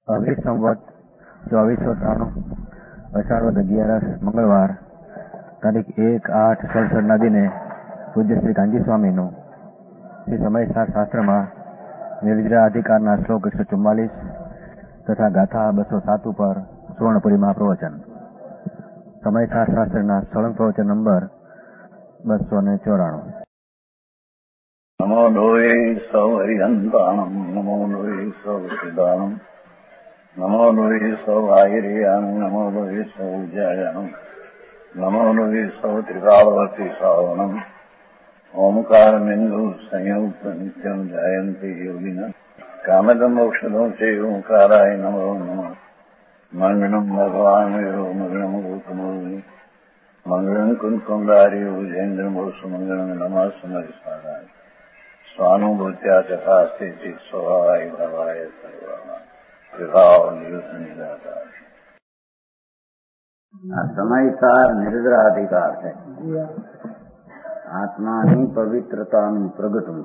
સંવત 2493 અષાઢ વદ 11 મંગળવાર તારીખ 1/8/67 દિને પૂજ્ય શ્રી કાંજી સ્વામીનું શ્રી સમયસાર શાસ્ત્રમાં નિર્જરા અધિકારના શ્લોક 144 તથા ગાથા 207 ઉપર સુવર્ણપુરીમાં પ્રવચન. સમયસાર શાસ્ત્રના સળંગ પ્રવચન નંબર 294. નમો લોહે સૌ હરિહંતાણમ નમો લોહે સૌ સિદ્ધાણમ નમો લોહે સૌ આયર્યાન નમો લોહે સૌ જયાનમ નમો લોહે સૌ ત્રિકાળવતી શ્રાવણમ ઓમકાર બિંદુ સંયુક્ત નિત્યમ જયંતી યોગિન કામદમ ઔષધો છે ઓંકારાય નમો નમઃ. મંગળમ ભગવાન વિરો મંગળમ ગૌતમો મંગળમ કુંકુંડાર્યો જૈન્દ્રમોષ મંગળમ નમઃ સમયસારાય સ્વાનુભૂત્યા ચકાસ્તે સ્વભાવાય ભવાય સર્વમાં વિભાવ નિયુદ્ધ નિરાકાર. આ સમયસાર નિર્જરાધિકાર છે. આત્માની પવિત્રતાનું પ્રગટવું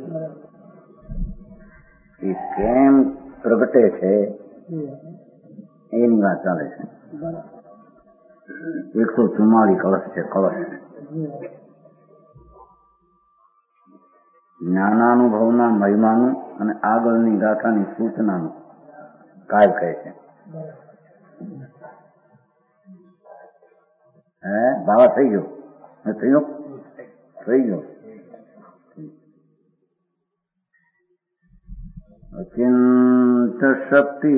એ કેમ પ્રગટે છે એની વાત ચાલે છે. 144 કળશ છે. કળશ જ્ઞાનાનુભવના મહિમાનું અને આગળની ગાથાની સૂચનાનું કાય કહે છે. ભાવા થઈ ગયો થઈ ગયો. અચિંત શક્તિ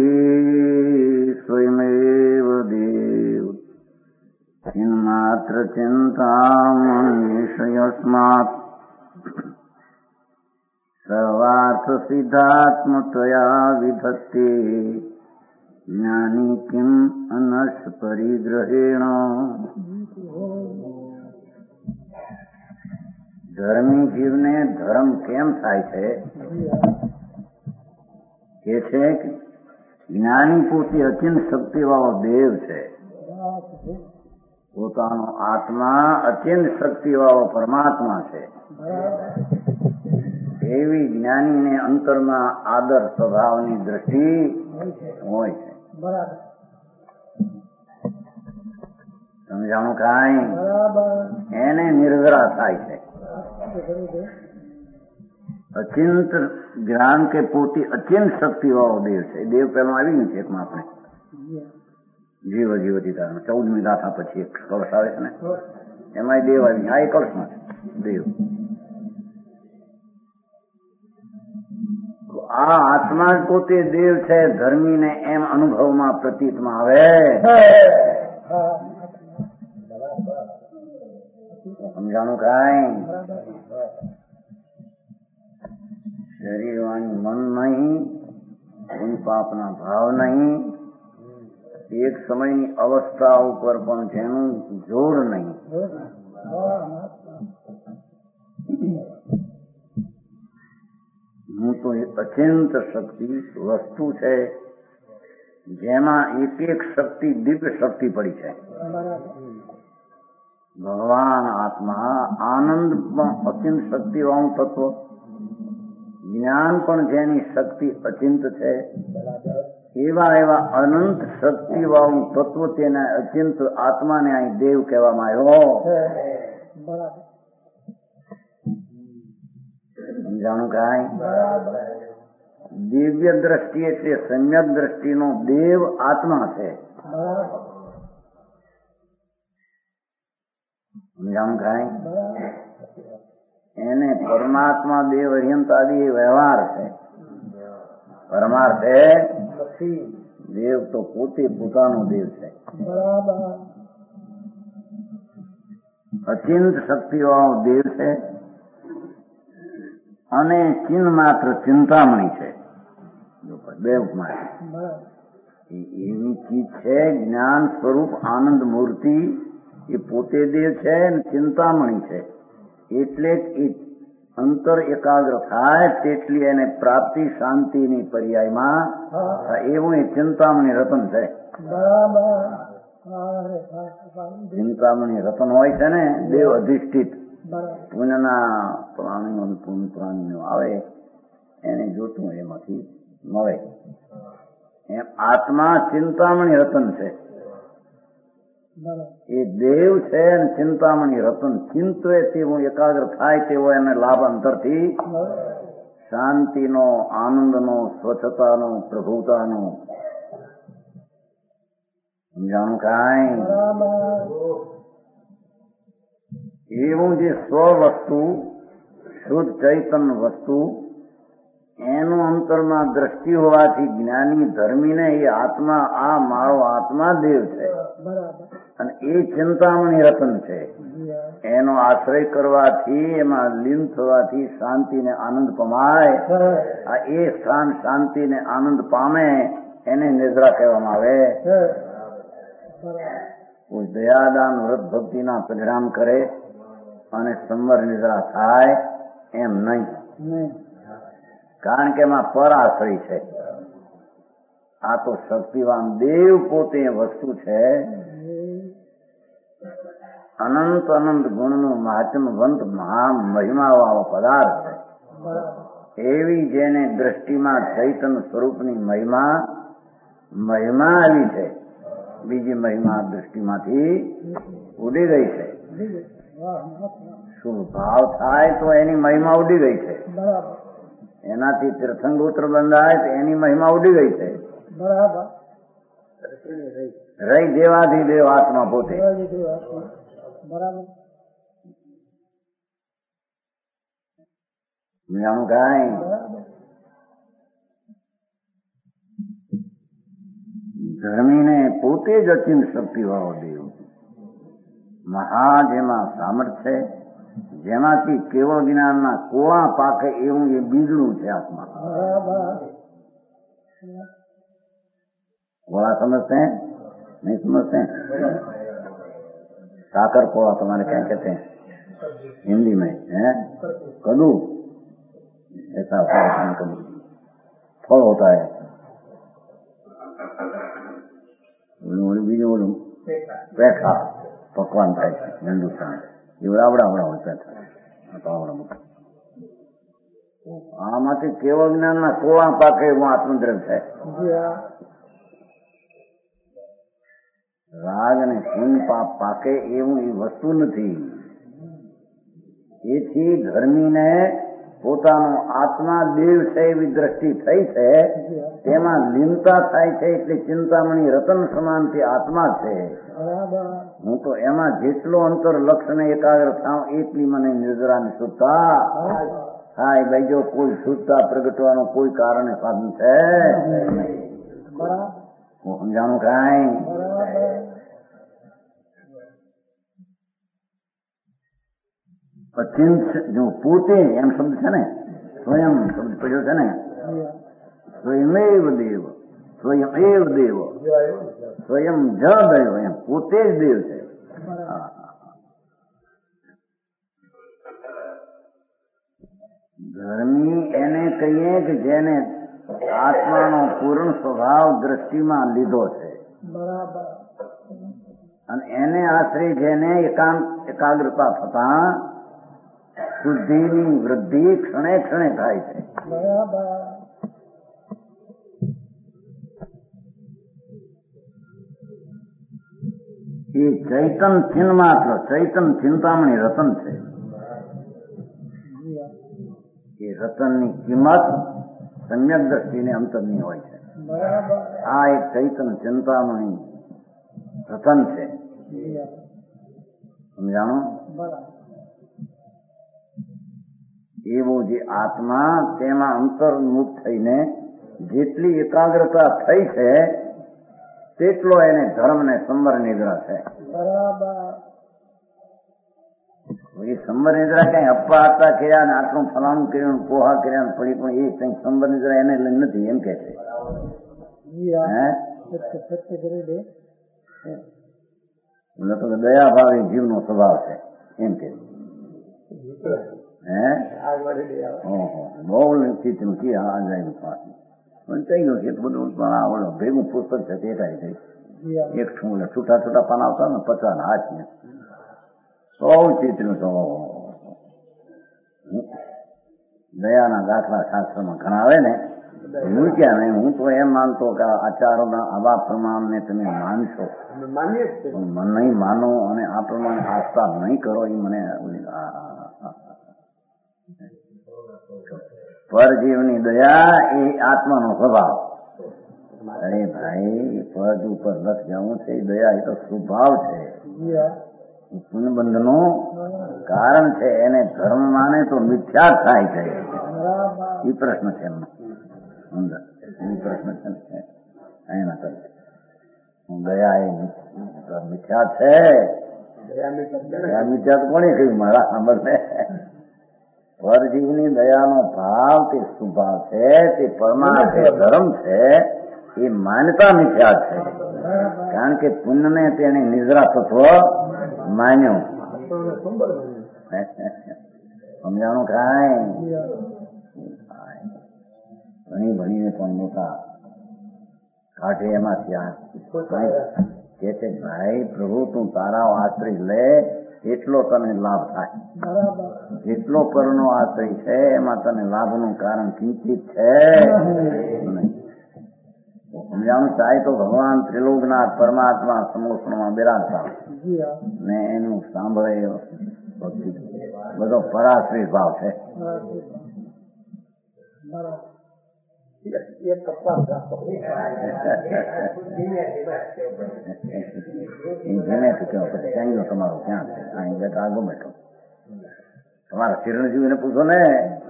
સ્વયમેવ દેવ ચિન્માત્ર ચિંતામણિષયસ્માત સર્વાર્થ સિદ્ધાત્મતયા વિધત્તે જ્ઞાની કિમ અનશ પરિગ્રહેણ. ધર્મી જીવને ધર્મ કેમ થાય છે કે છે કે જ્ઞાની પોતે અચિંત શક્તિવાળો દેવ છે. પોતાનો આત્મા અચિંત શક્તિવાળો પરમાત્મા છે. એવી જ્ઞાનીને અંતરમાં આદર સ્વભાવની દ્રષ્ટિ હોય છે. સમજાણું કાંઈ? એને નિર્જરા થાય છે. અચિંત જ્ઞાન કે પોતે અચિંત શક્તિ વાળો દેવ છે. દેવ પેલો આવી ગયું છે એકમાં આપણે જીવ જીવતીકારમાં 14મી ગાથા પછી એક કળશ આવે છે ને, એમાં દેવ આવી ગયા. આ એક કળશમાં છે દેવ. આ આત્મા પોતે દેવ છે. ધર્મીને એમ અનુભવમાં પ્રતીતમાં આવે. સમજાણું કાંઈ? શરીરવાણી મન નહીં, કોઈ પાપના ભાવ નહીં, એક સમયની અવસ્થા ઉપર પણ જેનું જોર નહીં. હું તો એક અચિંત શક્તિ વસ્તુ છે જેમાં એક એક શક્તિ દિવ્ય શક્તિ પડી છે. ભગવાન આત્મા આનંદ પણ અચિંત શક્તિ વાળું તત્વ, જ્ઞાન પણ જેની શક્તિ અચિંત છે, એવા એવા અનંત શક્તિ વાળું તત્વ તેના અચિંત આત્માને અહીં દેવ કહેવામાં આવ્યો. સમજાણું કાંઈ? દિવ્ય દ્રષ્ટિ એટલે સમ્યક દ્રષ્ટિનો દેવ આત્મા છે. સમજાણું કાંઈ? એને પરમાત્મા દેવ અર્યંતાદી વ્યવહાર છે. પરમાર્થ દેવ તો પોતે પોતાનો દેવ છે. અચિંત શક્તિ વાળો દેવ છે અને ચિન્હ માત્ર ચિંતામણી છે. બે ઉપમા એવી ચીજ છે. જ્ઞાન સ્વરૂપ આનંદ મૂર્તિ એ પોતે દેવ છે અને ચિંતામણી છે. એટલે જ એ અંતર એકાગ્ર થાય તેટલી એને પ્રાપ્તિ શાંતિની પર્યાયમાં એવું એ ચિંતામણી રતન છે. ચિંતામણી રતન હોય છે ને દેવ અધિષ્ઠિત. પુણ્યના પ્રાણીઓ પુણ્ય પ્રાણીઓ આવે એને જોતું એમાંથી મળે. એમ આત્મા ચિંતામણી રતન છે. એ દેવ છે અને ચિંતામણી રતન. ચિંતવે તેવું એકાગ્ર થાય તેવો એને લાભ અંતરથી શાંતિનો, આનંદનો, સ્વચ્છતાનો, પ્રભુતાનો. સમજાણું કાંઈ? એવું જે સ્વ વસ્તુ, શુદ્ધ ચૈતન વસ્તુ, એનું અંતરમાં દ્રષ્ટિ હોવાથી જ્ઞાની ધર્મીને એ આત્મા, આ મારો આત્મા દેવ છે અને એ ચિંતામણી રતન છે. એનો આશ્રય કરવાથી, એમાં લીન થવાથી શાંતિ ને આનંદ પમાય. આ એ સ્થાન શાંતિ ને આનંદ પામે એને નિદ્રા કહેવામાં આવે. કોઈ દયાદાન વ્રત ભક્તિના પરિણામ કરે અને સંવર નિદ્રા થાય એમ નહીં, કારણ કે એમાં પર આશ્રય છે. આ તો શક્તિવાન દેવ પોતે વસ્તુ છે. અનંત અનંત ગુણનું મહાત્મવંત મહા મહિમા વાળો પદાર્થ છે. એવી જેને દ્રષ્ટિમાં ચૈતન્ય સ્વરૂપની મહિમા આવી છે, બીજી મહિમા દ્રષ્ટિમાંથી ઉડી ગઈ છે. શુભ ભાવ થાય તો એની મહિમા ઉડી ગઈ છે. એનાથી તીર્થંગોત્ર બંધાય તો એની મહિમા ઉડી ગઈ છે. રહી દેવાથી દેવ આત્મા પોતે. જાણું કાંઈ? ધર્મીને પોતે જ અચિંત શક્તિ વાળો દેવ, મહા જેમાં સામર્થ્ય, જેમાંથી કેવળ જ્ઞાનના કોળા પાકે એવું એ બીજડું છે આત્મા. कोड़ा समझते हैं? नहीं समझते हैं? साकर कोड़ा तुम्हारे क्या कहते हैं हिंदी में? है कद्दू, ऐसा होता है कद्दू, फल होता है. બીજું ઓલું પેઠા પકવાન થાય છે હિન્દુસ્તાન, એ આવડા હોય પેઠા. આમાંથી કેવળ જ્ઞાનના કોળા પાકે એવું આત્મદ્રવ્ય છે. રાગ અને પુણ્ય પાપ પાકે એવું એ વસ્તુ નથી. એથી ધર્મીને પોતાનો આત્મા દેવ છે એવી દ્રષ્ટિ થઈ છે, તેમાં લીનતા થાય છે. એટલે ચિંતામણી રતન સમાનથી આત્મા છે. હું તો એમાં જેટલો અંતર લક્ષ્ય ને એકાગ્ર થાઉં એટલી મને નિર્જરાની શુદ્ધતા થાય. ભાઈ જો કોઈ શુદ્ધતા પ્રગટવાનું કોઈ કારણ સાધન છે? હું સમજાણું કાંઈ? અચિંત જો પોતે એમ શબ્દ છે ને, સ્વયં શબ્દ પડ્યો છે ને, સ્વયમેવ દેવ, સ્વયમેવ દેવ, સ્વયં જ દેવ, એમ પોતે જ દેવ છે. ધર્મી એને કહીએ કે જેને આત્માનો પૂર્ણ સ્વભાવ દ્રષ્ટિમાં લીધો છે, અને એને આશ્રય જેને એકાગ્રતા થતા શુદ્ધિની વૃદ્ધિ ક્ષણે ક્ષણે થાય છે. એ ચૈતન ચિન્હ માત્ર, ચૈતન ચિંતામણી રતન છે. એ રતનની કિંમત સમ્યક દ્રષ્ટિને અંતરની હોય છે. આ એક ચૈતન ચિંતામણી રતન છે. સમજાણો? એવો જે આત્મા, તેમાં અંતર્મુખ થઈને જેટલી એકાગ્રતા થઈ છે તેટલો એને ધર્મ ને સંવર નિદ્રા છે. એ સંવર નિદ્રા કઈ અપ્પા હતા કર્યા ને આટલું ફલાણું કર્યું, પોહા કર્યા ને પડી, પણ એ કઈ સંવર નિદ્રા એને નથી એમ કે છે. દયા ભાવે જીવનો સ્વભાવ છે એમ કે બહુ ચિત્રું કે આ જાય પણ થઈ ગયું છે બધું. પણ ભેગું પુસ્તક છે તે થાય થઈ એક છૂટા છૂટા પાના આવતા ને 50 હાથ ને બહુ ચિત્રું તો દયાના દાખલા શાસ્ત્રમાં ઘણા આવે ને, હું ક્યાં નહીં, હું તો એમ માનતો કે આચારોના આવા પ્રમાણને તમે માનશો, નહીં માનો અને આ પ્રમાણે આસ્થા નહીં કરો એ મને પરજીવની દયા એ આત્માનો સ્વભાવ. અરે ભાઈ, પદ ઉપર લખ જવું છે એ દયા એ તો સ્વભાવ છે, પુણ્યબંધનું કારણ છે. એને ધર્મ માને તો મિથ્યા થાય છે. એ પ્રશ્ન છે એમનો, એ પ્રશ્ન છે એના કરતા દયા એ મિથ્યા છે. મિથ્યા તો કોને કહ્યું મારા સાંભળને? પરજીવની દયાનો ભાવ તે સ્વભાવ છે, તે પરમાર્થ ધર્મ છે. એ માન્યતા મિથ્યા છે, કારણ કે પુણ્યને તેને નિદ્રા તત્વ માન્યું. સમજાણું કાંઈ? ઘણી ભણીને પણ મોટા કાઢે એમાંથી કે છે ભાઈ પ્રભુ તું તારા આશ્રય લે એટલો તને લાભ થાય. જેટલો પરનો આશ્રય છે એમાં તને લાભનું કારણ કિંચિત છે નહીં. સમજાણું ચાહે તો ભગવાન ત્રિલોકનાથ પરમાત્મા સમોસણમાં બિરાજતા ને એનું સાંભળે બધો પરાશ્રિત ભાવ છે. તમારો ક્યાં છે? અહીં બેઠા આગળ બેઠો તમારા ચિરંજીવીને પૂછો ને.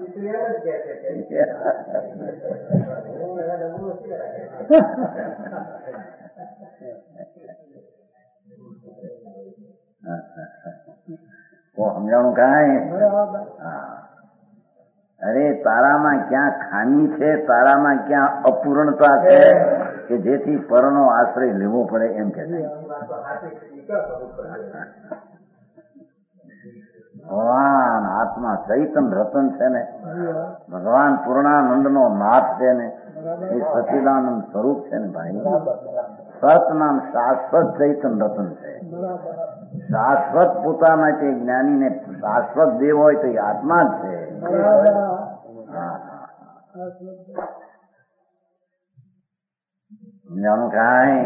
સમજાણું કાંઈ? અરે તારામાં ક્યાં ખામી છે, તારામાં ક્યાં અપૂર્ણતા છે કે જેથી પરનો આશ્રય લેવો પડે એમ કે ભગવાન આત્મા ચૈતન રતન છે ને, ભગવાન પૂર્ણાનંદ નો નાથ છે ને, એ સચિદાનંદ સ્વરૂપ છે ને ભાઈ. સત નામ શાશ્વત ચૈતન રતન છે. શાશ્વત પોતાના કે જ્ઞાનીને શાશ્વત દેવ હોય તો એ આત્મા જ છે. સમજાણું કાંઈ?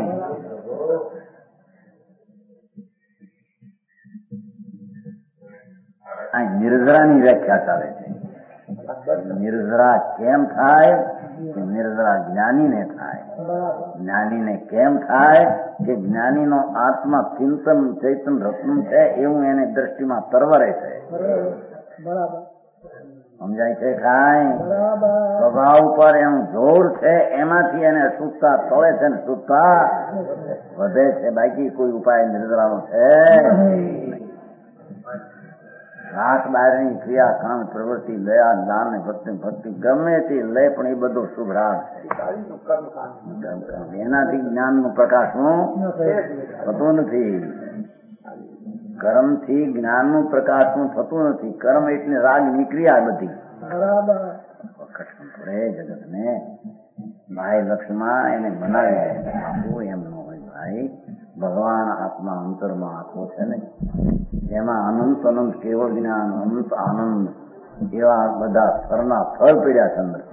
નિર્જરાની વ્યાખ્યા ચાલે છે. નિર્જરા કેમ થાય? કે નિર્જરા જ્ઞાનીને થાય. જ્ઞાનીને કેમ થાય? કે જ્ઞાનીનો આત્મા ચિંતન ચૈતન રત્ન છે એવું એને દ્રષ્ટિમાં તરવરે છે. સમજાય છે કાંઈ? સ્વભાવ ઉપર એનું જોર છે, એમાંથી એને શુદ્ધતા તળે છે ને શુદ્ધતા વધે છે. બાકી કોઈ ઉપાય નિર્જરાનો છે. રાત બહારની ક્રિયા કામ પ્રવૃત્તિ દયા દાન ભક્તિ ગમે તે લે પણ એ બધું શુભરાગ છે. એનાથી જ્ઞાનનું પ્રકાશનું થતું નથી. કર્મથી જ્ઞાનનું પ્રકાશનું થતું નથી. કર્મ એટલે રાગની ક્રિયા બધી. પડે જગતને ભાઈ લક્ષ્યમાં એને બનાવી આપવું એમ ન હોય ભાઈ. ભગવાન આત્મા અંતરમાં આખો છે ને, એમાં અનંત અનંત કેવળ જ્ઞાન, અનંત આનંદ એવા બધા ફરના ફળ પીડ્યા છે અંદર.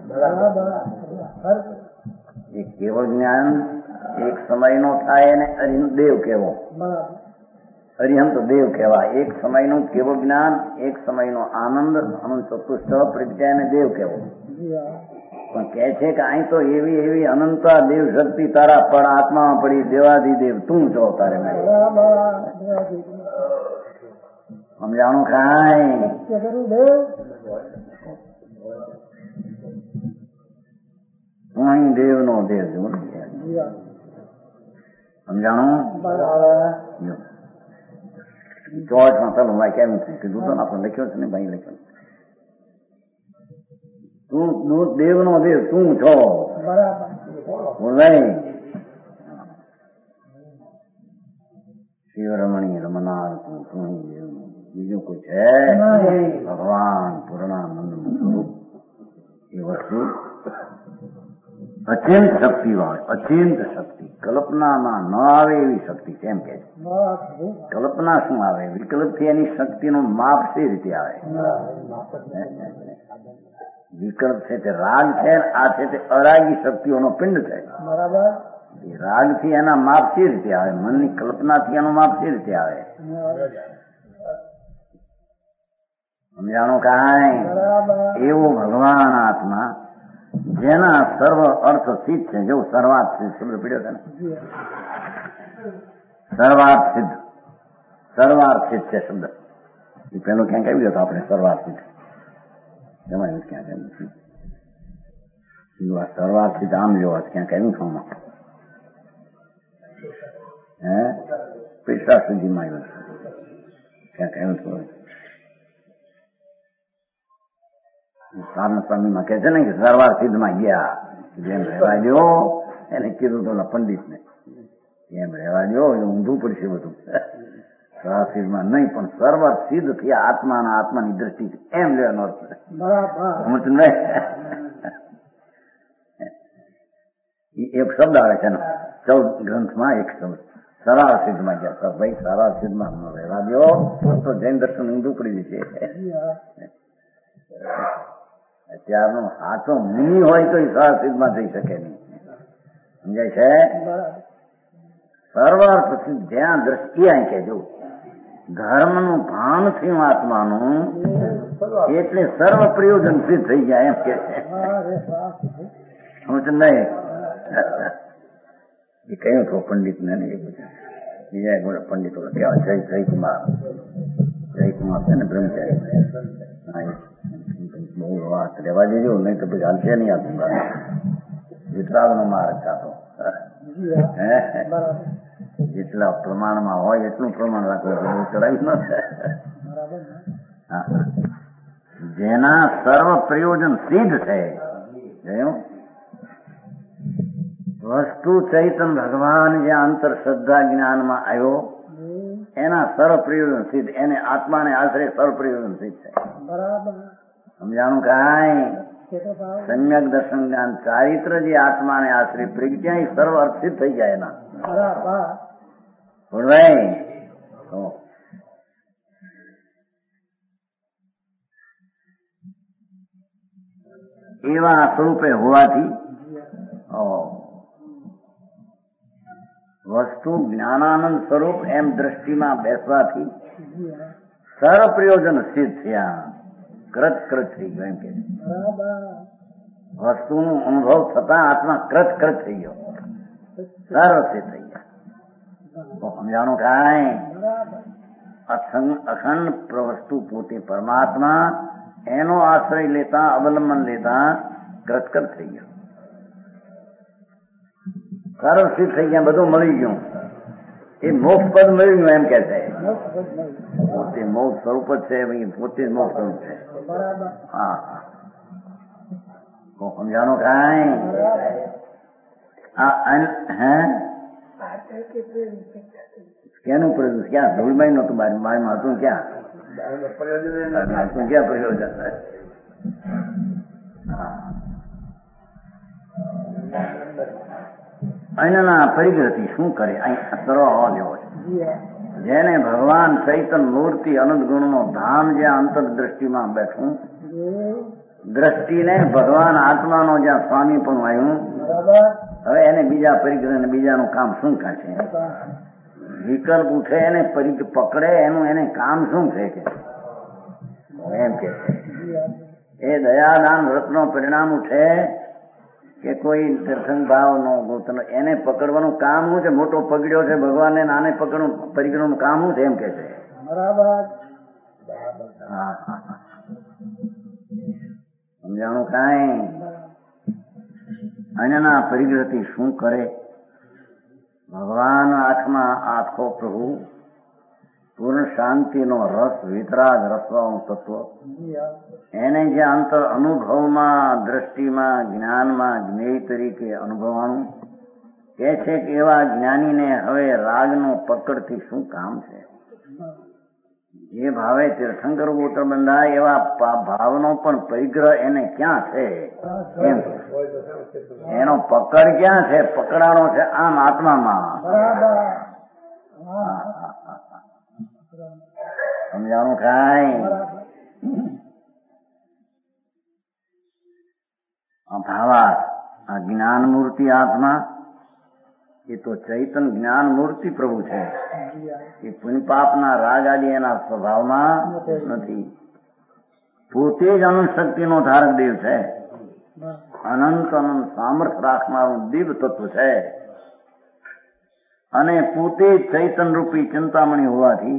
એ કેવળ જ્ઞાન એક સમયનો થાય એને અરિહંત દેવ કહેવો, અરિહંત દેવ કહેવાય. એક સમયનું કેવળ જ્ઞાન, એક સમયનો આનંદ, અનંત ચતુષ્ટ પ્રગટ્યા એને દેવ કહેવો. પણ કહે છે કે અહીં તો એવી એવી અનંતા દેવ શક્તિ તારા પણ આત્મામાં પડી, દેવાધિદેવ તું છો તારે. સમજાણું કાંઈ? હું અહીં દેવ નો દેવ છું. સમજાણું? ચોથમાં ચાલો ભાઈ કેમ કીધું તો આપણે લખ્યો છે ને ભાઈ, લખ્યો તું દેવ નો દેવ તું છો. બોલાય શિવરમણી રમનાર તું બીજું કોઈ છે? ભગવાન પૂર્ણાનંદ નું સ્વરૂપ એ વસ્તુ અત્યંત શક્તિ વાળી, અત્યંત શક્તિ, કલ્પનામાં ન આવે એવી શક્તિ છે એમ કે છે. કલ્પના શું આવે? વિકલ્પ થી એની શક્તિનું માપ સી રીતે આવે? વિકલ્પ છે તે રાગ છે, આ છે તે અરાગી શક્તિઓનો પિંડ છે. બરાબર. એ રાગથી એના માપ સી રીતે આવે, મનની કલ્પનાથી એનું માપ સી રીતે આવે? સમજાણું કાંઈ? એવો ભગવાન આત્મા જેના સર્વ અર્થ સિદ્ધ છે. જો સર્વાર્થ સિદ્ધ શબ્દ પીડ્યો છે ને, સર્વાર્થ સિદ્ધ, સર્વાર્થ સિદ્ધ છે શબ્દ. એ પેલું ક્યાંક આવી ગયો આપણે સર્વાર્થ સિદ્ધ, એમાં ક્યાંક આવ્યું. સર્વાર્થ સિદ્ધ આમ જોવા ક્યાંક આવ્યું છું, હે પૈસા સુધીમાં આવ્યું ક્યાંક આવ્યું છું. સ્વામીમાં કે છે ને કે સર્વાર્થ સિદ્ધમાં ગયા, જેમ રહેવા દો એને કીધું તો પંડિત ને, એમ રહેવા દો એ ઊંધું પડશે બધું. સર્વાર્થ સિદ્ધમાં નહીં, પણ સર્વાર્થ સિદ્ધ થયા આત્માના આત્માની દ્રષ્ટિ, એમ લેવાનો અર્થ નહીં. એક શબ્દ આવે છે ને 14 ગ્રંથમાં, એક શબ્દ સર્વાર્થ સિદ્ધમાં ગયા. ભાઈ સર્વાર્થ સિદ્ધમાં રહેવા દો તો જૈન દર્શન ઊંધું પડી જશે. અત્યારનો સાચો મુનિ હોય તો સર્વાર્થ સિદ્ધમાં જઈ શકે નહીં. સમજાય છે? સર્વાર્થ સિદ્ધ જ્યાં દ્રષ્ટિ અહીં કહેજો, ધર્મનું ભાન થયું આત્માનું, એટલે સર્વ પ્રયોજન સિદ્ધ થઈ જાય એમ કે છે. સમજ નહીં? એ કહ્યું તો પંડિત ને બીજા એક પંડિતો કહેવાય જયકુમાર છે ને બ્રહ્મચારી, બહુ વાત રહેવા દેજો, નહીં તો પછી હાલશે નહીં. આપું વિતરાગનો માર્ગ ચાતો જેટલા પ્રમાણમાં હોય એટલું પ્રમાણ રાખવું, ચડાવી ન થાય. જેના સર્વ પ્રયોજન સિદ્ધ છે, વસ્તુ ચૈતન ભગવાન જે અંતર શ્રદ્ધા જ્ઞાનમાં આવ્યો એના સર્વ પ્રયોજન સિદ્ધ, એને આત્માને આશરે સર્વ પ્રયોજન સિદ્ધ છે. સમજાણું કાંઈ? સમ્યક દર્શન જ્ઞાન ચારિત્ર જે આત્માને આશરે પ્રજ્ઞા સર્વ અર્થ સિદ્ધ થઈ જાય એના. બોલવાય એવા સ્વરૂપે હોવાથી વસ્તુ જ્ઞાનાનંદ સ્વરૂપ એમ દ્રષ્ટિમાં બેસવાથી સર્વ પ્રયોજન સિદ્ધ થયા, કૃત થઈ ગયો એમ કે વસ્તુનો અનુભવ થતા આત્મા કૃત થઈ ગયો, સર્વ સિદ્ધ થઈ ગયા. સમજાણું કાંઈ? અખંડ વસ્તુ પોતે પરમાત્મા, એનો આશ્રય લેતા અવલંબન લેતા કૃત થઈ ગયો, સર્વ સિદ્ધ થઈ ગયા, બધું મળી ગયું. એ મોક્ષ પદ મળી ગયું એમ કે છે. પોતે મોક્ષ સ્વરૂપ જ છે, પોતે જ મોક્ષ સ્વરૂપ છે. હા, સમજાણું કાંઈ? હે કેનું પ્રયોજન? ક્યાં ધૂળબાઈ નતું બારમાં હતું, ક્યાં ક્યાં પ્રયોજન? અહીંના પરિગ્રહથી શું કરે? અહીં સરવાળો લેવો છે. જેને ભગવાન ચૈતન મૂર્તિ અનંત ગુણનો ધામ જ્યાં અંતર દ્રષ્ટિમાં બેઠું, દ્રષ્ટિને ભગવાન આત્માનો જ્યાં સ્વામી પણ આવ્યું, હવે એને બીજા પરિગ્રહ ને બીજાનું કામ શું કાઢે? વિકલ્પ ઉઠે એને પકડે, એનું એને કામ શું છે કે એમ કે એ દયાદાન વ્રતનો પરિણામ ઉઠે કે કોઈ દર્શન ભાવ નો ગોતનો, એને પકડવાનું કામ શું છે? મોટો પકડ્યો છે ભગવાનને, નાને પકડવું પરિગ્રહનું કામ શું છે એમ કે છે. બરાબર. સમજાણું કાંઈ? અહીંના પરિગ્રહથી શું કરે? ભગવાન આંખમાં આંખો પ્રભુ પૂર્ણ શાંતિનો રસ, વિતરાગ રસવાનું તત્વ, એને જે અંતર અનુભવમાં, દ્રષ્ટિમાં, જ્ઞાનમાં જ્ઞેય તરીકે અનુભવવાનું કે છે કે એવા જ્ઞાનીને હવે રાગનો પકડથી શું કામ છે? જે ભાવે તીર્થંકર ગોત્ર બંધાય એવા ભાવનો પણ પરિગ્રહ એને ક્યાં છે? એમ એનો પકડ ક્યાં છે? પકડાણો છે આમ આત્મામાં. સમજાણું કાંઈ? અભાવાત આ જ્ઞાન મૂર્તિ આત્મા એ તો ચૈતન જ્ઞાન મૂર્તિ પ્રભુ છે. એ પુણ્ય પાપના રાગ આદિ એના સ્વભાવમાં નથી. પોતે જ અનંત શક્તિનો ધારક દેવ છે. અનંત અનંત સામર્થ્ય રાખનારું દિવ્ય તત્વ છે. અને પોતે ચૈતન રૂપી ચિંતામણી હોવાથી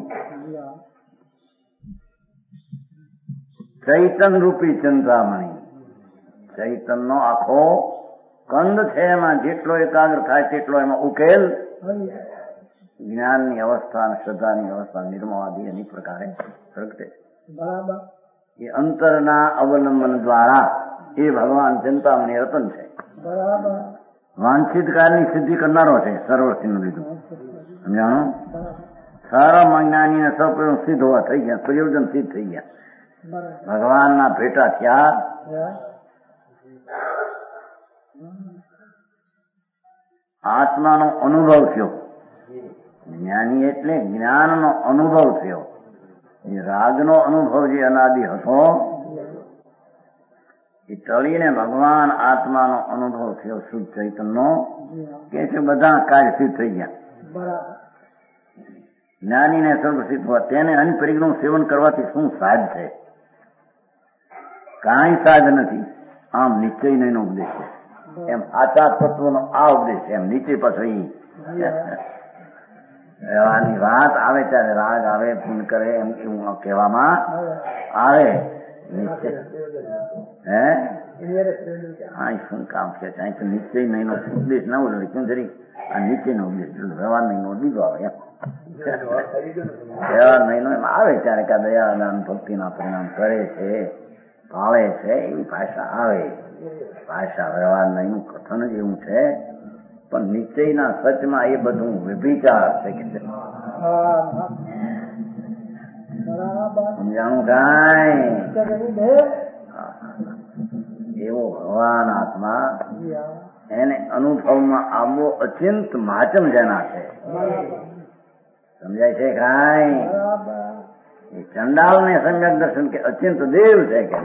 ચૈતન રૂપી ચિંતામણી ચૈતનનો આખો કંદ છે. એમાં જેટલો એકાગ્ર થાય તેટલો એમાં ઉકેલ જ્ઞાનની અવસ્થા અને શ્રદ્ધાની અવસ્થા નિર્મવાદી એની પ્રકારે પ્રગટે. બરાબર. એ અંતરના અવલંબન દ્વારા એ ભગવાન ચિંતામણી રતન છે. બરાબર. વાંછિત કાળની સિદ્ધિ કરનારો છે. સર્વસિંહ લીધું સમજાણું. સારા જ્ઞાની સૌ સિદ્ધ હોવા થઈ ગયા, પ્રયોજન સિદ્ધ થઈ ગયા, ભગવાનના ભેટા થયા. આત્માનો અનુભવ થયો. જ્ઞાની એટલે જ્ઞાનનો અનુભવ થયો. એ રાગનો અનુભવ જે અનાદિ હતો એ ટળીને ભગવાન આત્માનો અનુભવ થયો. શુદ્ધ ચૈતનનો કે છે બધા કાર્ય સિદ્ધ થઈ ગયા. જ્ઞાનીને સર્વસિદ્ધ હોવા તેને અનિપરિગ્રહનું સેવન કરવાથી શું સાધ છે? કાંઈ સાધ નથી. આમ નિશ્ચય નહીં ઉપદેશ છે. એમ આચાર તત્વનો આ ઉપદેશ છે. એમ નીચે પછી વ્યવહારની વાત આવે ત્યારે રાગ આવે, પૂન કરે એમ એવું કહેવામાં આવે. નિશ્ચય શું કામ છે? અહીં તો નિશ્ચય નહીં નો ઉપદેશ ના હોય. કેમ જરી આ નીચે નો ઉપદેશ વ્યવહાર નહીં નો બીજો આવે. એમ વ્યવહાર નહીં નો એમ આવે ત્યારે કે દયાદાન ભક્તિના પરિણામ કરે છે, ભાવે છે, એવી ભાષા આવે. ભાષા વ્યવહાર નહીં કથન જ એવું છે. પણ નિશ્ચયના સચમાં એ બધું વિભિચાર છે કે સમજાણું કાંઈ એવો ભગવાન આત્મા એને અનુભવમાં આવવો અચિંત માચમ જેના છે. સમજાય છે કાંઈ? એ ચંડાલ ને સમ્યક દર્શન કે અચિંત દેવ છે કે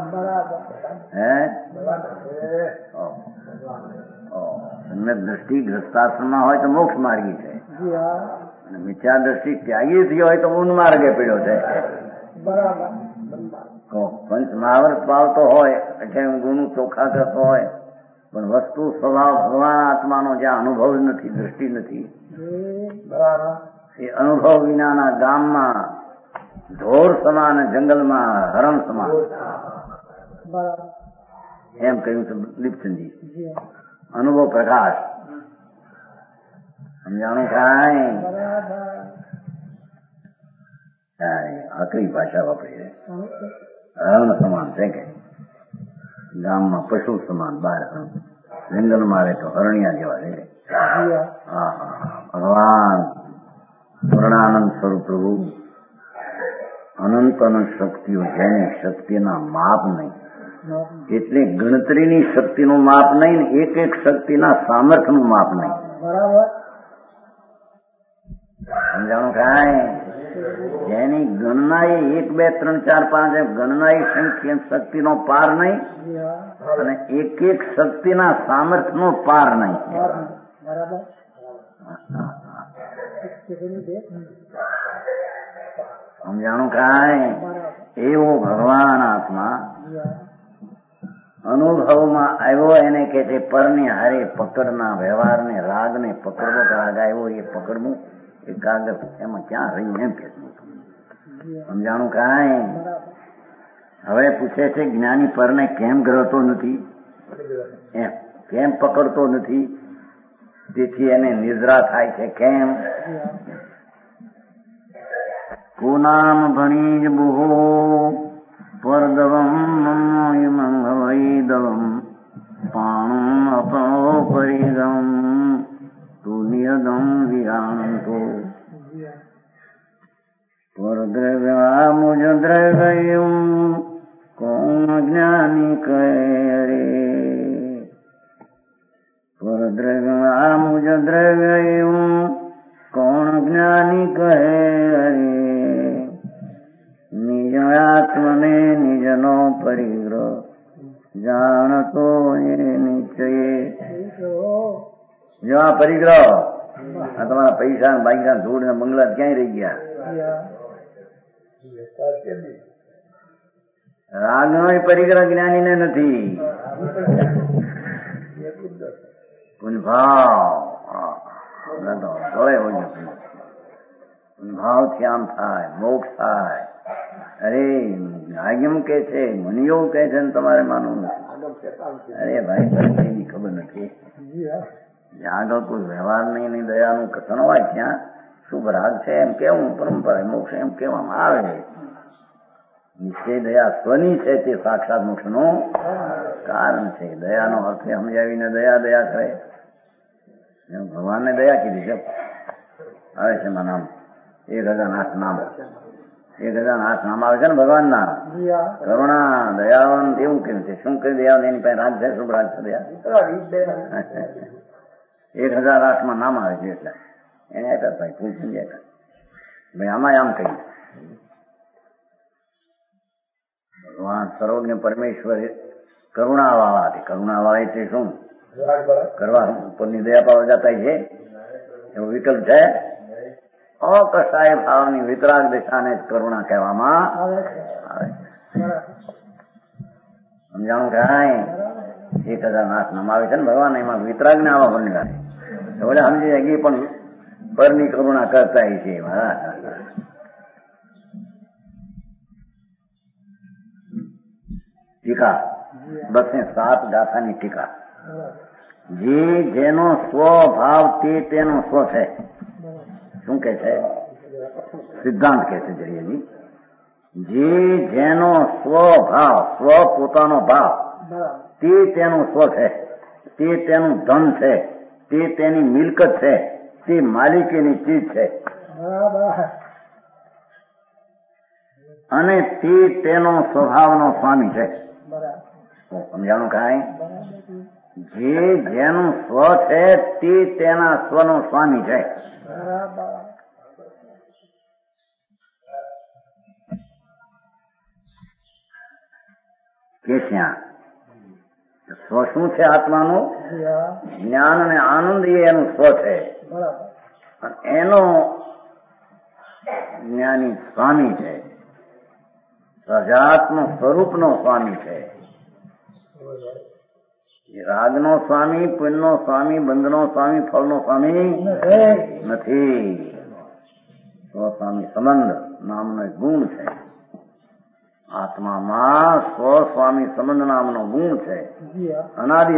સમ્યક દ્રષ્ટિ ગ્રસ્તાશ્રમમાં હોય તો મોક્ષ માર્ગી છે, અને મિથ્યા દ્રષ્ટિ ત્યાગી થયો હોય તો ઊંડ માર્ગે પીડ્યો છે. પંચ મહાવર્ત પાવતો હોય એટલે ગુણ ચોખ્ખા કરતો હોય, પણ વસ્તુ સ્વભાવ ભગવાન આત્માનો જ્યાં અનુભવ નથી, દ્રષ્ટિ નથી, એ અનુભવ વિનાના ગામમાં ઢોર સમાન, જંગલમાં હરણ સમાન એમ કહ્યું છે લીપચંદજી. અનુભવ પ્રકાશ સમજાણું કાંઈ? આકરી ભાષા વાપરી છે. હરણ સમાન છે કે ગામમાં પશુ સમાન, બહાર જંગલમાં રહે તો હરણિયા જેવા રહે. ભગવાન પૂર્ણાનંદ સ્વરૂપ પ્રભુ અનંત અનંત શક્તિઓ, જેની શક્તિના માપ નહીં, એટલે ગણતરીની શક્તિનું માપ નહીં ને એક એક શક્તિના સામર્થ્યનું માપ નહીં. સમજાણું કાંઈ? જેની ગણના એ 1, 2, 3, 4, 5 એમ ગણના એ શક્તિનો પાર નહીં, અને એક એક શક્તિના સામર્થ્યનો પાર નહીં. સમજાણું કાંઈ? એવો ભગવાન આત્મા અનુભવમાં આવ્યો. એને કે છે પરની હારે પકડના વ્યવહારને, રાગને પકડવો. રાગ આવ્યો એ પકડવું એકાગ્ર, એમાં ક્યાં રહ્યું એમ કે. સમજાણું કાંઈ? હવે પૂછે છે જ્ઞાની પરને કેમ ગ્રહતો નથી, એમ કેમ પકડતો નથી, તેથી એને નિદ્રા થાય છે. કેમ? કુનામ ભણી જ બુહો પરદવમ મંગવૈદવમ પાણું અપો પરિગમ તું નિયદમ વિરાંતો પરદ્રવ્યા મુજ દ્રવ્યમ કોણ જ્ઞાની કહે રે. પરદ્રવ્યા મુજ દ્રવ્યમ કોણ જ્ઞાની કહે રે. નિજ આત્મને નિજનો પરિગ્રહ જાણતો એ નિશ્ચયે. જો આ પરિગ્રહ, આ તમારા પૈસા ને બાઈકા ધૂળ ને બંગલા ક્યાંય રહી ગયા? રાગનો પરિગ્રહ જ્ઞાની ને નથી. ભાવથી આમ થાય, મોક્ષ થાય. અરે આજ્ઞમ કે છે, મુનિઓ કે છે, તમારે માનવું નથી. અરે ભાઈ એની ખબર નથી. આગળ કોઈ વ્યવહાર નહીં, દયાનું કથન હોય ત્યાં શુભ રાગ છે એમ કેવું, પરંપરા મોક્ષ એમ કહેવામાં આવે. નિશ્ચય દયા સ્વની છે તે સાક્ષાત મોક્ષનું કારણ છે. દયાનો અર્થ સમજાવીને દયા કરે. ભગવાનને દયા કીધી છે. આવે છે એમાં નામ 1008 નામ. 1008 નામ આવે છે ને ભગવાનના. કરુણા, દયાવાન એવું કેવું છે. શું કહ્યું દયાવાન? એની પાસે રાગ છે, શુભ રાગ છે દયા. 1008 નામ આવે છે. એટલે એને આપ્યા ભાઈ ફૂલ સમજ્યા. ભાઈ આમાં આમ કહ્યું ભગવાન સર્વજ્ઞ પરમેશ્વર કરુણાવાળા હતી. કરુણાવાળા એટલે શું? કરવા ઉપરની દયા પાવા જતા છે એવો વિકલ્પ છે. અકસાય ભાવની વિતરાગ દિશાને કરુણા કહેવામાં આવે. સમજાણું કાંઈ? 1008 નામ આવે છે ને ભગવાન, એમાં વિતરાગ ને આવા બનેલા છે. એટલે સમજી જાય પણ પરની કરુણા કરતા છે. ટીકા 207 ગાથાની ટીકા. જેનો સ્વભાવ તે તેનો સ્વ છે. શું કે છે? સિદ્ધાંત કે છે જરીયજી. જેનો સ્વભાવ, સ્વ પોતાનો ભાવ, તે તેનું સ્વ છે, તે તેનું ધન છે, તે તેની મિલકત છે, તે માલિકીની ચીજ છે. અને તે તેનો સ્વભાવનો સ્વામી છે. સમજાણું કાંઈ? જેનું સ્વ છે તે તેના સ્વનો સ્વામી છે. કે ત્યાં સ્વ શું છે? આત્માનું જ્ઞાન અને આનંદ એ એનું સ્વ છે. એનો જ્ઞાની સ્વામી છે. સજાત્મ સ્વરૂપનો સ્વામી છે. રાગનો સ્વામી, પુણ્યનો સ્વામી, બંધનો સ્વામી, ફળનો સ્વામી નથી. સ્વસ્વામી સંબંધ નામનો એક ગુણ છે. આત્મામાં સ્વસ્વામી સંબંધ નામનો ગુણ છે. અનાદિ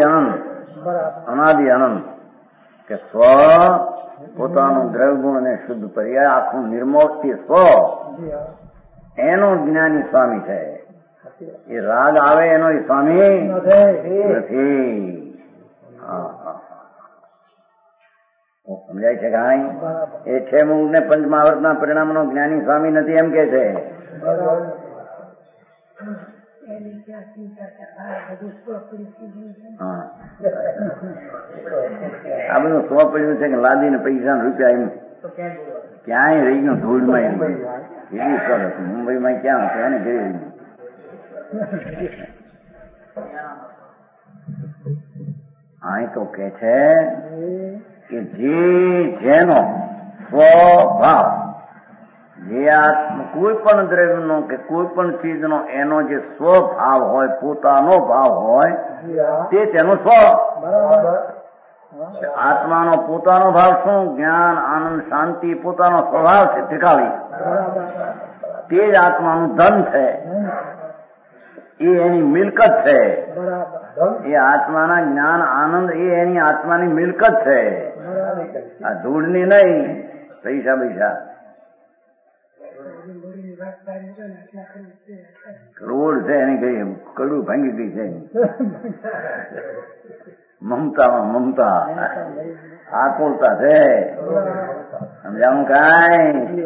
અનંત કે સ્વ પોતાનું દ્રવ્ય ગુણ અને શુદ્ધ પર્યાય આખું નિર્મોક્ષથી સ્વ એનો જ્ઞાની સ્વામી છે. એ રાગ આવે એનો સ્વામી નથી. સમજાય છે કાંઈ? એ છે મૂળ ને પંચમહાવર્તના પરિણામનો જ્ઞાની સ્વામી નથી એમ કે છે. આ બધું સ્વ પડ્યું છે કે લાદીને પૈસા રૂપિયા એમ ક્યાંય રહી ગયું ધૂળમાં. એમ એવી સરસ મુંબઈમાં ક્યાં હતું એને ઘરે રહી. અહીં તો કે છે કે જેનો સ્વભાવ, જે કોઈ પણ દ્રવ્યનો કે કોઈ પણ ચીજનો એનો જે સ્વભાવ હોય, પોતાનો ભાવ હોય, તે તેનો સ્વ. આત્માનો પોતાનો ભાવ શું? જ્ઞાન, આનંદ, શાંતિ પોતાનો સ્વભાવ છે ટીકાવી. તે જ આત્માનું ધન છે. એ એની મિલકત છે. એ આત્માના જ્ઞાન, આનંદ એ એની આત્માની મિલકત છે. આ ધૂળની નહીં. પૈસા કરોડ છે એની કઈ કડું ભાંગી ગઈ છે. મમતા આકુલતા છે. સમજાવું કાંઈ?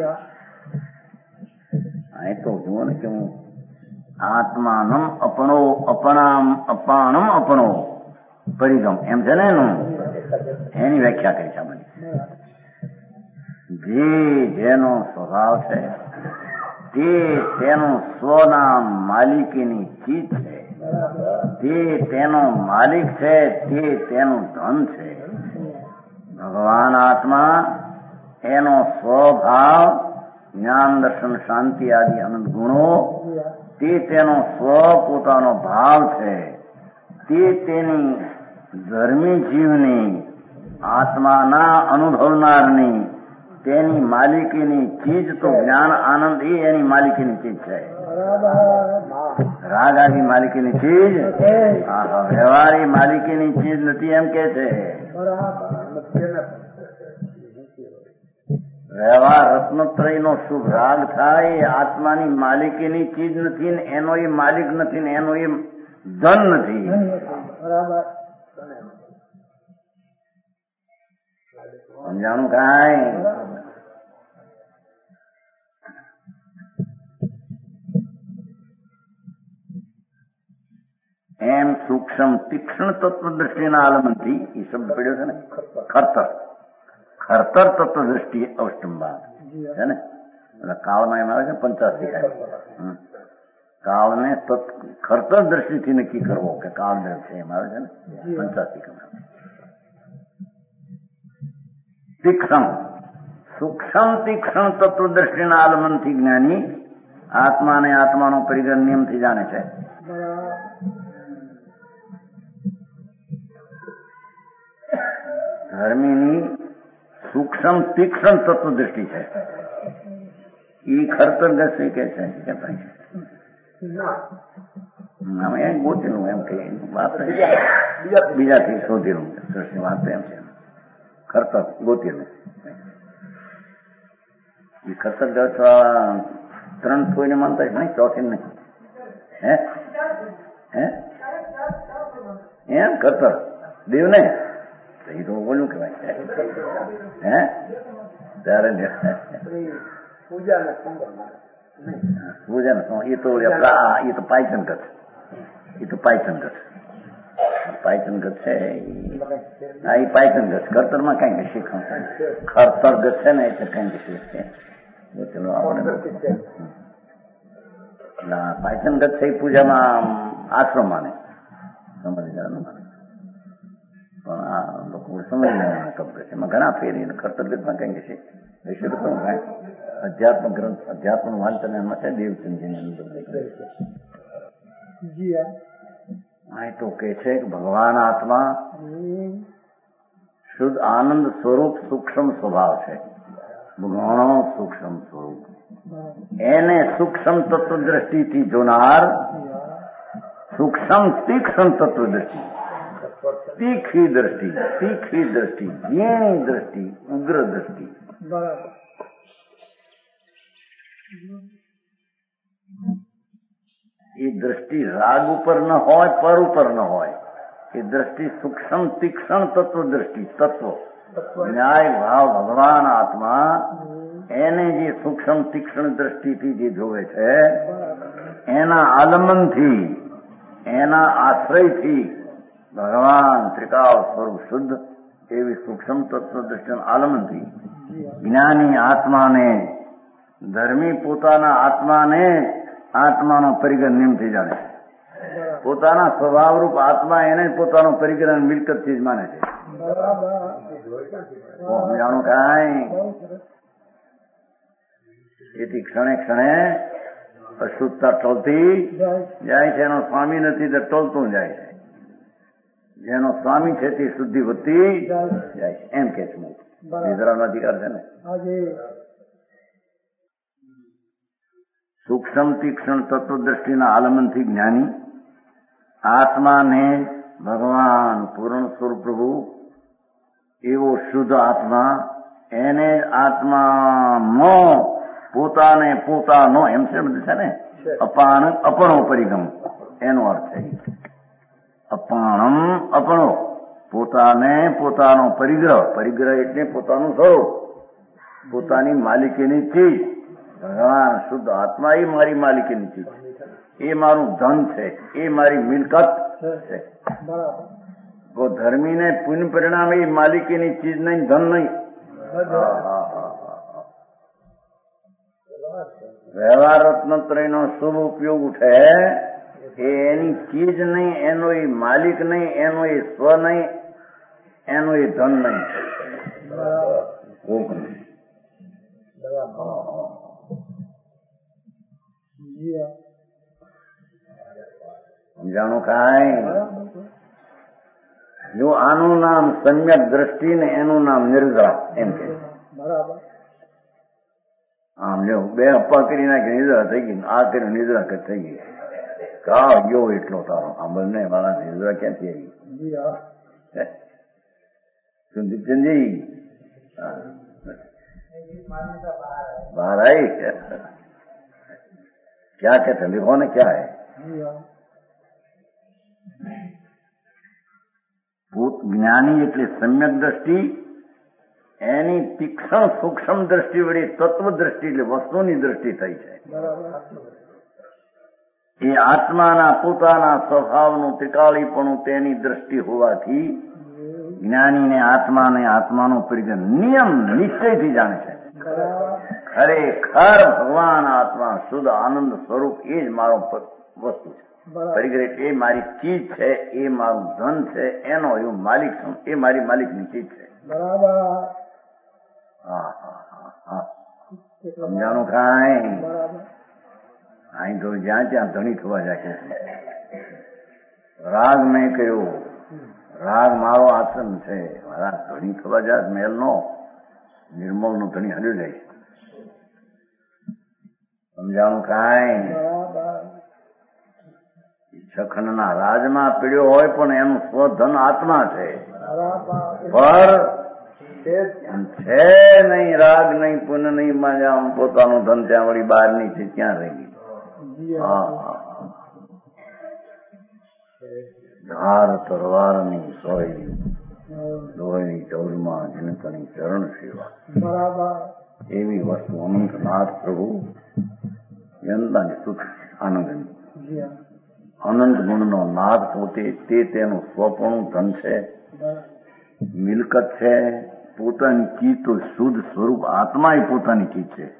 અહીં તો જુઓ ને કેવું આત્માનમ અપણો અપાણમ અપણો પરિગમ એમ છે ને એનું. એની વ્યાખ્યા કરી છે મને. જેનો સ્વભાવ છે તે તેનું સ્વના માલિકીની ચીજ છે. તે તેનો માલિક છે, તે તેનું ધન છે. ભગવાન આત્મા એનો સ્વભાવ જ્ઞાન દર્શન શાંતિ આદિ અનંત ગુણો તે તેનો સ્વ પોતાનો ભાવ છે. તે તેની ધર્મી જીવની આત્માના અનુભવનારની તેની માલિકીની ચીજ તો જ્ઞાન આનંદ એ એની માલિકીની ચીજ છે. રાગ આદિ માલિકીની ચીજ, વ્યવહાર એ માલિકીની ચીજ નથી એમ કે છે. વ્યવહાર રત્નત્રય નો શુભ રાગ થાય એ આત્માની માલિકીની ચીજ નથી ને એનો એ માલિક નથી ને એનો એ ધન નથી. સમજાણું કાંઈ? એમ સૂક્ષ્મ તીક્ષ્ણ તત્વ દ્રષ્ટિના આલમનથી એ શબ્દ પડ્યો છે ને, ખરતર તત્વ દ્રષ્ટિ અવસ્ટંબા છે ને. એટલે કાળમાં એમ આવે છે 85 કાળને ખરતર દ્રષ્ટિથી નક્કી કરવો કે કાળ છે એમ આવે છે ને 85. તીક્ષ્ણ સૂક્ષ્મ તીક્ષ્ણ તત્વ દ્રષ્ટિના આલમનથી જ્ઞાની આત્માને આત્માનો પરિગ્રહ નિયમથી જાણે છે. ધર્મીની સૂક્ષ્મ તીક્ષ્ણ તત્વ દ્રષ્ટિ છે. એ ખરતર દ્રષ્ટિ કે છે એમ ગોતેલું એમ કે વાત બીજાથી શોધેલું દ્રષ્ટિ વાત એમ છે. ખરતર ગોતેલું એ ખરતર દસ 3 કોઈને માનતા છે નહીં, ચોથી નહીં. એમ ખરતર દેવ ને એ તો બોલું કેવાય ત્યારે પૂજા એ તો પાયચન ગત, એ તો પાયચન ગત છે. હા એ પાયચન ગત ખરતર માં કઈ શીખ ખરતર ગત છે ને એટલે કઈ શીખ છે. ચલો આપણે પાયચન ગત છે એ પૂજામાં આશ્રમ માને સમજી જવાનું માને પણ આ લોકો સમજ એમાં ઘણા ફેરી કર્તવ્યમાં કઈ છે અધ્યાત્મ ગ્રંથ અધ્યાત્મ વાંચન એમાં છે દેવચંદજીની અંદર આ તો કે છે કે ભગવાન આત્મા શુદ્ધ આનંદ સ્વરૂપ સૂક્ષ્મ સ્વભાવ છે. ઘણો સૂક્ષ્મ સ્વરૂપ એને સૂક્ષ્મ તત્વ દ્રષ્ટિથી જોનાર સૂક્ષ્મ તીક્ષ્ણ તત્વ દ્રષ્ટિ, તીખી દ્રષ્ટિ, ઝીણી દ્રષ્ટિ, ઉગ્ર દ્રષ્ટિ. એ દ્રષ્ટિ રાગ ઉપર ન હોય, પર ઉપર ન હોય. એ દ્રષ્ટિ સૂક્ષ્મ તીક્ષ્ણ તત્વ દ્રષ્ટિ, તત્વ ન્યાય ભાવ ભગવાન આત્મા એને જે સૂક્ષ્મ તીક્ષ્ણ દ્રષ્ટિથી જે જોવે છે એના આલમનથી, એના આશ્રયથી ભગવાન ત્રિકાળ સ્વરૂપ શુદ્ધ એવી સૂક્ષ્મ તત્વ દ્રષ્ટિના આલમનથી જ્ઞાની આત્માને, ધર્મી પોતાના આત્માને આત્માનો પરિગ્રહ નિયમથી જાણે છે. પોતાના સ્વભાવરૂપ આત્મા એને પોતાનો પરિગ્રહ મિલકતથી જ માને છે. જાણું કાંઈ એથી ક્ષણે ક્ષણે અશુદ્ધતા ટળતી જાય છે. એનો સ્વામી નથી તો ટળતું જાય છે. જેનો સ્વામી છે તે શુદ્ધિ વધતી જાય છે એમ કે છે. નિદ્રાનો અધિકાર છે ને. સૂક્ષ્મ તીક્ષ્ણ તત્વ દ્રષ્ટિના આલમનથી જ્ઞાની આત્માને ભગવાન પૂર્ણ સ્વરૂપ પ્રભુ એવો શુદ્ધ આત્મા એને આત્માનો પોતાને પોતાનો એમ છે બધું છે ને. અપાન અપણો પરિગમ એનો અર્થ છે. અપાણમ અપણો પોતાને પોતાનો પરિગ્રહ એટલે પોતાનું સ્વરૂપ, પોતાની માલિકીની ચીજ. ભગવાન શુદ્ધ આત્મા એ મારી માલિકીની ચીજ, એ મારું ધન છે, એ મારી મિલકત છે. તો ધર્મીને પુણ્ય પરિણામે એ માલિકીની ચીજ નહીં, ધન નહીં. વ્યવહાર રત્નત્રયનો શુભ ઉપયોગ ઉઠે એની ચીજ નહીં, એનો એ માલિક નહીં, એનો એ સ્વ નહીં, એનું એ ધન નહીં, કોક નહીં. સમજાણું કાંઈ? જો આનું નામ સમ્યક દ્રષ્ટિ ને એનું નામ નિર્જરા એમ કે. આમ જો બે અપ્પા કરી નાખી નિદ્રા થઈ ગઈ, આ કરી નિદ્રા થઈ ગઈ. કા ગયો એટલો તારો આ બંને મારા નિદ્રા ક્યાંથી આવી? सुदीपचंद बाहर आई क्या कहते हैं लिखो ने क्या है? જ્ઞાની એટલે સમ્યક દ્રષ્ટિ, એની તીક્ષ્ણ સૂક્ષ્મ દ્રષ્ટિ વળી તત્વ દ્રષ્ટિ એટલે વસ્તુની દ્રષ્ટિ થઈ છે. એ આત્માના પોતાના સ્વભાવનું ત્રિકાળીપણું તેની દ્રષ્ટિ હોવાથી જ્ઞાનીને આત્માનો પરિગ્રહ નિયમ નિશ્ચયથી જાણે છે. ખરેખર ભગવાન આત્મા શુદ્ધ આનંદ સ્વરૂપ એ જ મારો વસ્તુ છે. પરિગ્રહ એ મારી ચીજ છે, એ મારું ધન છે, એનો હું માલિક છું, એ મારી માલિકની ચીજ છે. સમજાણું કાંઈ? અહીં તો જ્યાં ત્યાં ધણી થવા જાય છે. રાગ મેં કહ્યું, રાગ મારો આસન છે, મારા ધણી થવા જાય મેલનો નિર્મળનો ધણી હલ્યો જાય છે. સમજાણું કાંઈ? સખંડના રાજમાં પીડ્યો હોય પણ એનું સ્વધન આત્મા છે, પર છે નહીં રાગ નહીં પુન નહીં માં પોતાનું ધન ત્યાં વળી બહારની છે ત્યાં રહી ગઈ. ધાર તરવારની સોય લોહીની ચૌરમાં જનકની ચરણ સેવા એવી વસ્તુ અનંતનાથ પ્રભુ જનતાની સુખ આનંદની અનંત ગુણનો નાદ પોતે તે તેનું સ્વપણું ધન છે, મિલકત છે, પોતાની ચીજ તો શુદ્ધ સ્વરૂપ આત્મા એ પોતાની ચીજ છે.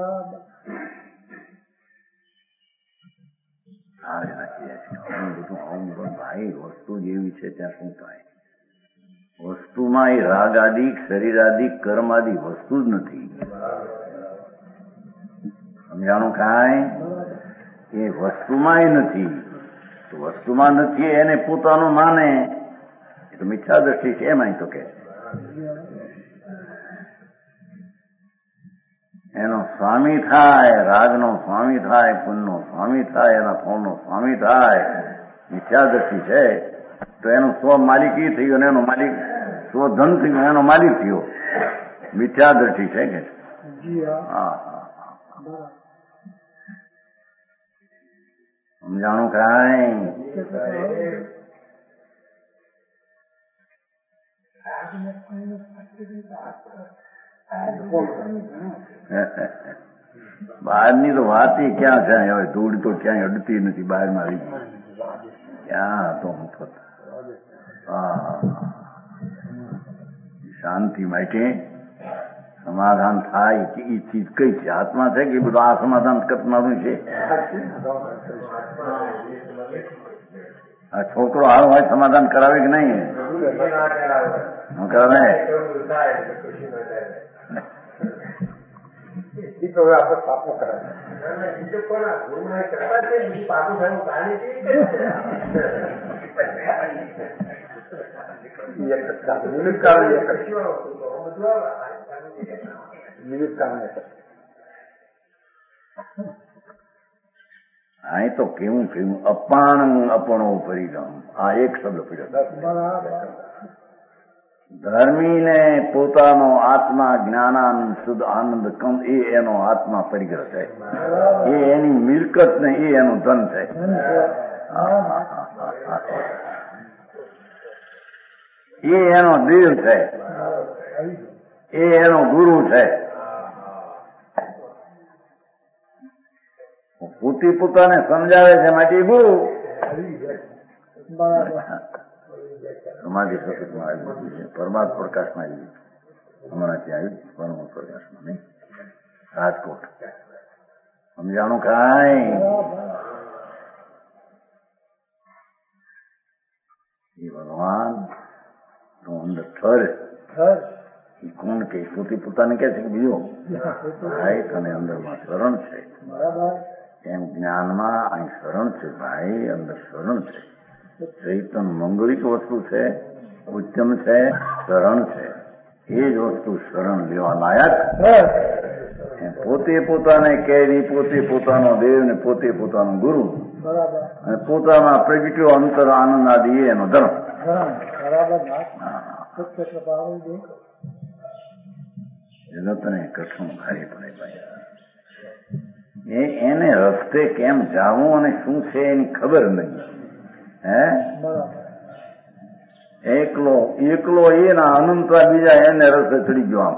ભાઈ વસ્તુ જેવી છે ત્યાં શું થાય? વસ્તુમાં એ રાગાદિક શરીરાદિક કર્માદિક વસ્તુ જ નથી. સમજાણું કાંઈ? એ વસ્તુમાં એ નથી. તો વસ્તુમાં નથી એને પોતાનું માને એ તો મિથ્યા દ્રષ્ટિ છે. એમાં તો કે એનો સ્વામી થાય, રાગનો સ્વામી થાય, પુણ્યનો સ્વામી થાય, એના ફળનો સ્વામી થાય, મિથ્યા દ્રષ્ટિ છે. તો એનું સ્વ માલિકી થયું અને એનો માલિક સ્વધન થયું, એનો માલિક થયો. મિથ્યા દ્રષ્ટિ છે કે? હા. સમજાણું કાંઈ? બહારની તો વાત ક્યાં છે? હવે ધૂળ તો ક્યાંય અડતી નથી બહારમાં આવી ક્યાં હતો મફત. શાંતિ માટે સમાધાન થાય કે એ ચીજ કઈ છે? આત્મા છે કે બધું આ સમાધાન કરનારું છે? આ છોકરો હાલ હોય સમાધાન કરાવે કે નહીં? કરાવે. અહીં તો કેવું કેવું અપાણ અપણો પરિણામ આ એક શબ્દ પડ્યો. ધર્મીને પોતાનો આત્મા જ્ઞાનાનંદ શુદ્ધ આનંદ કમ એ એનો આત્મા પરિગ્રહ છે, એ એની મિલકત ને એ એનું ધન છે. એ એનો દિલ છે, એ એનો ગુરુ છે. પોતે પોતાને સમજાવે છે માટે ગુરુ. સમાધિ સતતમાં આવી છે, પરમાત્મ પ્રકાશમાં આવી હમણાં ત્યાં આવ્યું પરમ પ્રકાશમાં નહીં રાજકોટ. સમજાણું કાંઈ? એ ભગવાન તો અંદર ઠર એ કોણ કે પોતે પોતાને કે છે કે બીજો ભાઈ તને અંદરમાં શરણ છે એમ જ્ઞાનમાં અહીં શરણ છે ભાઈ અંદર શરણ છે ચૈતન મંગળિક વસ્તુ છે ઉત્તમ છે શરણ છે એ જ વસ્તુ શરણ લેવા લાયક પોતે પોતાને કેરી પોતે પોતાનો દેવ ને પોતે પોતાનો ગુરુ અને પોતાના પ્રગટ્યો અંતર આનંદ આદિ એનો ધર્મ જગતને કઠણ ભારે પડે ભાઈ એને રસ્તે કેમ જાવું અને શું છે એની ખબર નહીં હે એકલો એના અનંતરા બીજા એને રસ્તે ચડી ગયો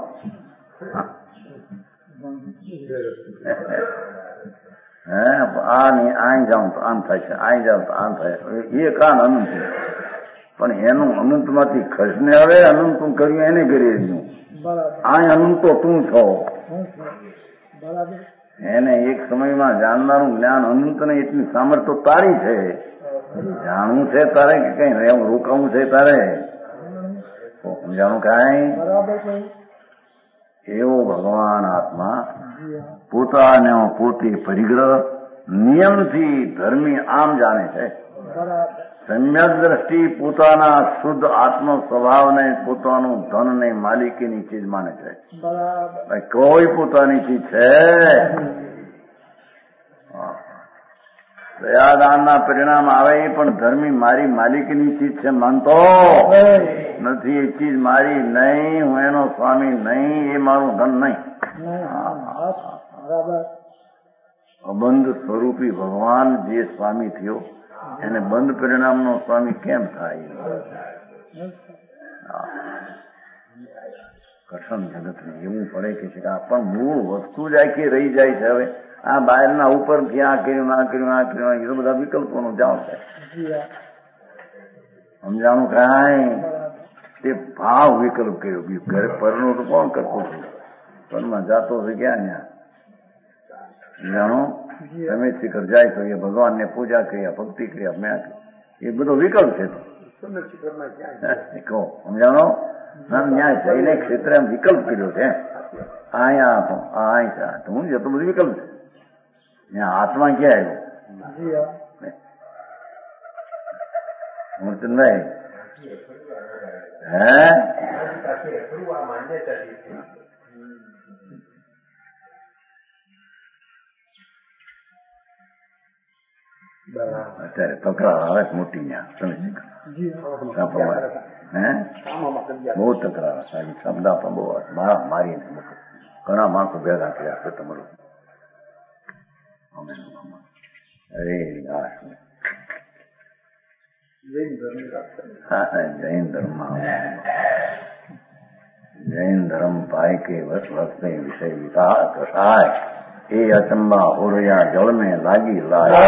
આમ આઈ જાઉં તો આમ થાય છે આઈ જાઉં તો આમ થાય એ કાન અનંત પણ એનું અનંતમાંથી ખસને આવે અનંત તું કર્યું એને કરી દીધું આ અનંતો તું છો એને એક સમયમાં જાણનારું જ્ઞાન અનંત ને એટલી સામર્થ્ય તારી છે જાણવું છે તારે કે કઈ રહેવું રોકાવું છે તારે સમજાણું કાંઈ એવો ભગવાન આત્મા પોતાને પોતે પરિગ્રહ નિયમથી ધર્મી આમ જાણે છે સમ્યક દ્રષ્ટિ પોતાના શુદ્ધ આત્મ સ્વભાવને પોતાનું ધન ને માલિકીની ચીજ માને છે કોઈ પોતાની ચીજ છે દયાદાનના પરિણામ આવે પણ ધર્મી મારી માલિકીની ચીજ છે માનતો નથી એ ચીજ મારી નહીં હું એનો સ્વામી નહીં એ મારું ધન નહીં અબંધ સ્વરૂપી ભગવાન જે સ્વામી થયો એને બંધ પરિણામનો સ્વામી કેમ થાય કઠણ જગતને એવું પડે કે પણ મૂળ વસ્તુ જ આખી રહી જાય છે હવે આ બહારના ઉપરથી આ કર્યું આ કર્યું આ કર્યું એ તો બધા વિકલ્પોનું જાણ છે સમજાણું કાંઈ તે ભાવ વિકલ્પ કર્યો ઘરે પરનું તો કોણ કરતું હતું પરમાં જાતો છે ક્યાં ત્યાં જાણો તમે શિખર જાય તો એ ભગવાનને પૂજા કર્યા ભક્તિ કર્યા મેં એ બધો વિકલ્પ છે કહો સમજાણો ન્યાય જઈને ક્ષેત્રે એમ વિકલ્પ કર્યો છે અહીંયા હું જતો બધું વિકલ્પ છે ત્યાં આત્મા ક્યાં આવ્યો મૂર્તિભાઈ હે અત્યારે તકરાર આવે મોટી ત્યાં તમે હે બહુ તકરાર સારી શબ્દા પણ બહુ મારીને ઘણા માણસો ભેગા કર્યા છે તમારું અરે જૈન ધર્મ પાય કે વસ્તે વિષય વિતા કસાય એ અચંબા હોરયા જળ મેં લાગી લાય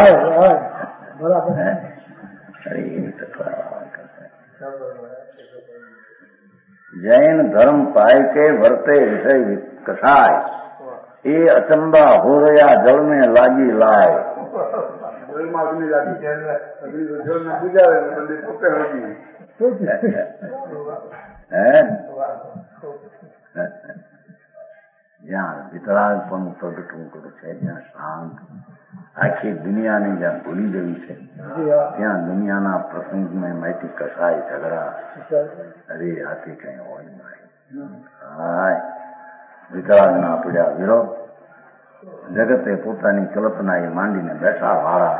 જૈન ધર્મ પાય કે વર્તે વિષય કસાય એ અચંબા હોરયા જળ મેં લાગી લાય જ્યાં વિતરાગ પણ પ્રગટવું કરું છે જ્યાં શાંત આખી દુનિયાને જ્યાં ભૂલી ગઈ છે ત્યાં દુનિયાના પ્રસંગમાં માહિતી કસાય ઝઘડા અરે હાથી કઈ હોય નહીં વિતરાગ ના પડ્યા વિરોધ જગતે પોતાની કલ્પના એ માંડીને બેઠા વાળા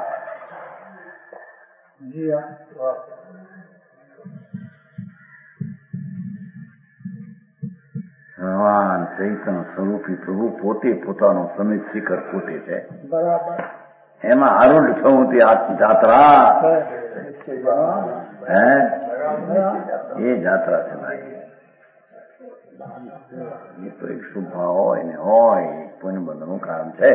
ભગવાન ચૈતન્ય સ્વરૂપી પ્રભુ પોતે પોતાનો સમિત શિખર પોતે છે એમાં આરૂઢ થવું તે જાત્રા હે એ જાત્રા છે ભાઈ એ તો એક શુભ હોય ને હોય પુણ્ય બંધનું કારણ છે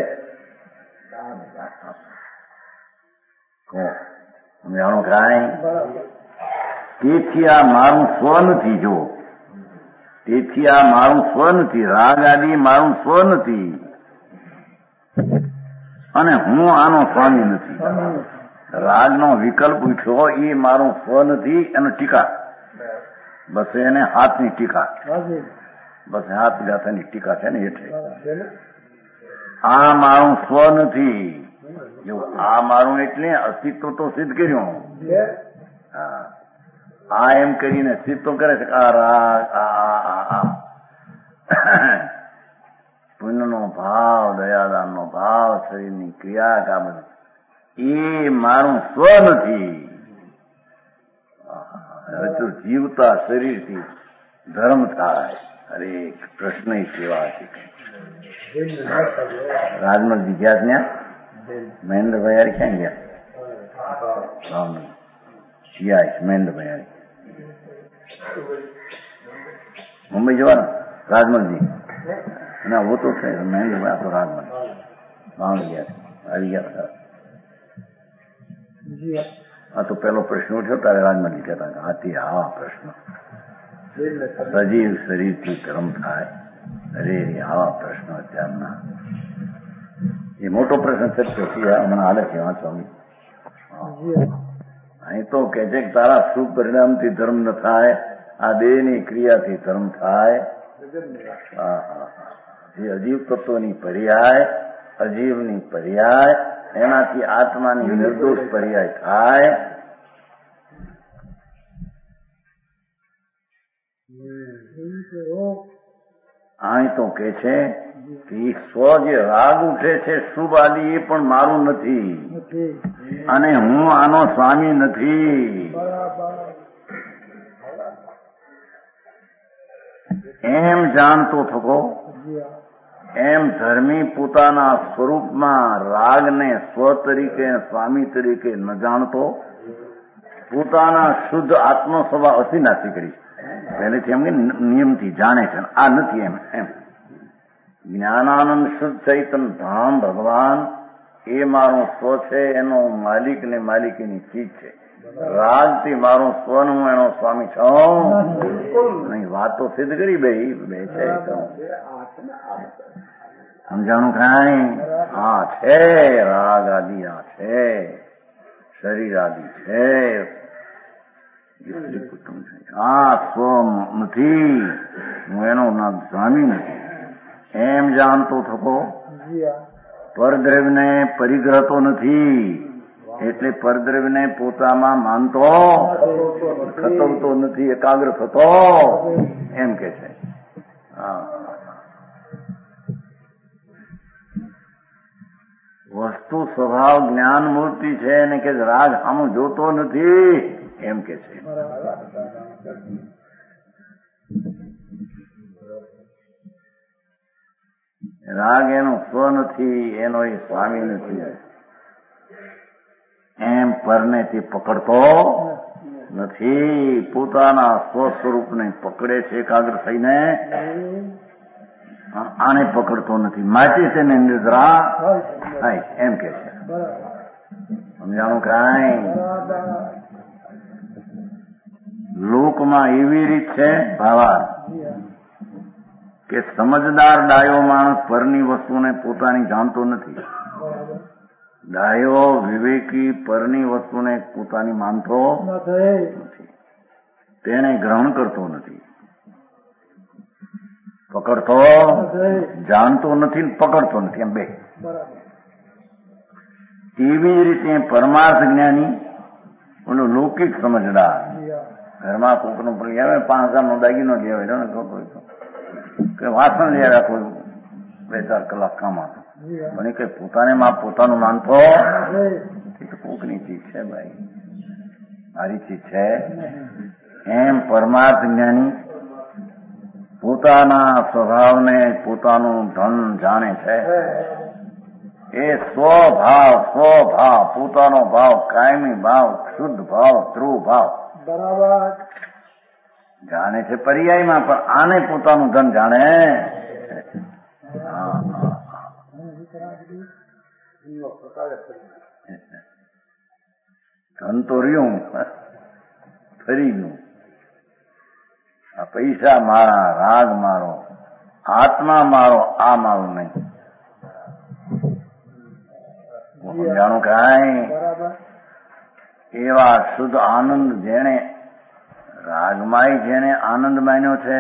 જાણો કાંઈ તેથી આ મારું સ્વ નથી જો તેથી આ મારું સ્વ નથી રાગ આદિ મારું સ્વ નથી અને હું આનો સ્વામી નથી રાગનો વિકલ્પ પૂછ્યો એ મારું સ્વ નથી, એનો ટીકા. બસ એને હાથની ટીકા, બસ હાથ ગાથાની ટીકા છે ને એટલે આ મારું સ્વ નથી. જો આ મારું એટલે અસ્તિત્વ તો સિદ્ધ કર્યું. હા, આ એમ કરીને સિદ્ધ તો કરે છે. આ રાગ, આ પુણ્યનો ભાવ, દયાદાનનો ભાવ, શરીરની ક્રિયા, આ બધું એ મારું સ્વ નથી. હવે તો જીવતા શરીરથી ધર્મ થાય. અરે પ્રશ્ન સેવા હતી. રાજમલજી ગયા ત્યાં, મહેન્દ્રભાઈ ક્યાં ગયા? મહેન્દ્રભાઈ મુંબઈ જવાના રાજમલજી ના वो तो है महेंद्र तो राजमल वहां गया આવી ગયા. હા તો પેલો પ્રશ્ન ઉઠ્યો ત્યારે રાજમલજી કહેતા હાથી હા પ્રશ્ન સજીવ શરીરથી કર્મ થાય. અરે આવા પ્રશ્નો અત્યારના એ મોટો પ્રશ્ન છે. હમણાં હાલે છે સ્વામી અહીં તો કે છે કે તારા શુભ પરિણામથી ધર્મ ન થાય, આ દેહની ક્રિયાથી ધર્મ થાય. જે અજીવ તત્વની પર્યાય, અજીવની પર્યાય, એનાથી આત્માની નિર્દોષ પર્યાય થાય. અહીં તો કે છે કે સ્વ જે રાગ ઉઠે છે શુભ આદિ એ પણ મારું નથી, અને હું આનો સ્વામી નથી. એમ જાણતો થકો, એમ ધર્મી પોતાના સ્વરૂપમાં રાગને સ્વ તરીકે સ્વામી તરીકે ન જાણતો, પોતાના શુદ્ધ આત્મ સ્વભાવ અસિનાથી કરી પહેલેથી એમ કે નિયમથી જાણે છે. આ નથી એમ જ્ઞાનાનંદ શુદ્ધ ચૈતન ધામ ભગવાન એ મારો સ્વ છે, એનો માલિક ને માલિકીની ચીજ છે. રાગથી મારો સ્વનું હું એનો સ્વામી છું નહીં. વાતો સિદ્ધ કરી બે છે સમજાણું કાંઈ? હા છે રાગ આદિ, આ છે શરીર આદિ છે, આ સ્વ નથી, હું એનો નામ સ્વામી નથી. એમ જાણતો થકો પરદ્રવ્યને પરિગ્રહ તો નથી, એટલે પરદ્રવ્યને પોતામાં માનતો ખતવતો નથી, એકાગ્ર થતો એમ કે છે. વસ્તુ સ્વભાવ જ્ઞાન મૂર્તિ છે ને કે રાગ આમ જોતો નથી એમ કે છે. રાગ એનો સ્વ નથી, એનો એ સ્વામી નથી. એમ પરને તે પકડતો નથી, પોતાના સ્વ સ્વરૂપને પકડે છે એકાગ્ર થઈને, આને પકડતો નથી. માટે તેને નિદ્રા થાય એમ કે છે. સમજાણું કાંઈ? લોકમાં એવી રીત છે ભાવાર કે સમજદાર ડાયો માણસ પરની વસ્તુને પોતાની જાણતો નથી. ડાયો વિવેકી પરની વસ્તુને પોતાની માનતો નથી, તેને ગ્રહણ કરતો નથી, પકડતો જાણતો નથી, પકડતો નથી, એમ બે. એવી જ રીતે પરમાર્થ જ્ઞાની ઓલો લૌકિક સમજદાર ઘરમાં કોકનું પડી આવે 5,000 દાગીનો લઈ આવે કે વાસણ લઈ આવ્યા કોઈ 2-4 કલાક કામ હતું, પણ એ કઈ પોતાને પોતાનું માનતો કોકની ચીજ છે ભાઈ, મારી ચીજ છે. એમ પરમાર્થ જ્ઞાની પોતાના સ્વભાવને પોતાનું ધન જાણે છે. એ સ્વભાવ પોતાનો ભાવ, કાયમી ભાવ, શુદ્ધ ભાવ, ધ્રુવ ભાવ બરાબર જાણે છે પર્યાયમાં, પણ આને પોતાનું ધન જાણે. ધન તો રહ્યું ફરી ગયું. આ પૈસા મારા, રાગ મારો, આત્મા મારો, આ મારું નહીં. જાણું કાંઈ? એવા શુદ્ધ આનંદ જેણે રાગમાય જેણે આનંદ માન્યો છે,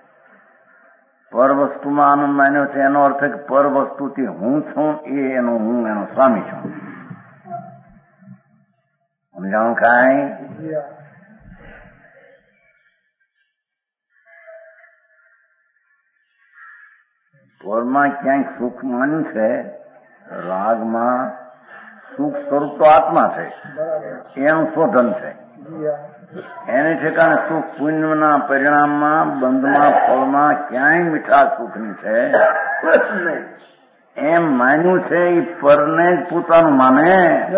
પર વસ્તુમાં આનંદ માન્યો છે, એનો અર્થ કે પર વસ્તુથી હું છું એ હું એનો સ્વામી છું. સમજાણું કાંઈ? પરમાં ક્યાંક સુખ માન્યું છે, રાગમાં સુખ સ્વરૂપ તો આત્મા છે, એનું શોધન છે. એને ઠેકાણે સુખ પુણ્યના પરિણામમાં, બંધમાં, ફળમાં ક્યાંય મીઠા સુખની છે એમ માન્યું છે. એ પરને જ પોતાનું માને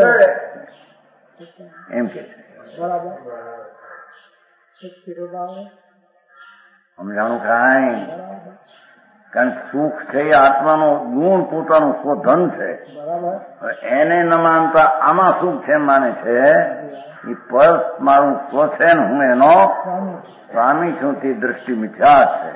એમ કે છે. સમજાણું કાંઈ? કારણ સુખ છે એ આત્માનો ગુણ, પોતાનું શોધન છે. એને ન માનતા આમાં સુખ છે માને છે. એ પર મારું સ્વ છે ને હું એનો સ્વામી છું તે દ્રષ્ટિ મિથ્યા છે.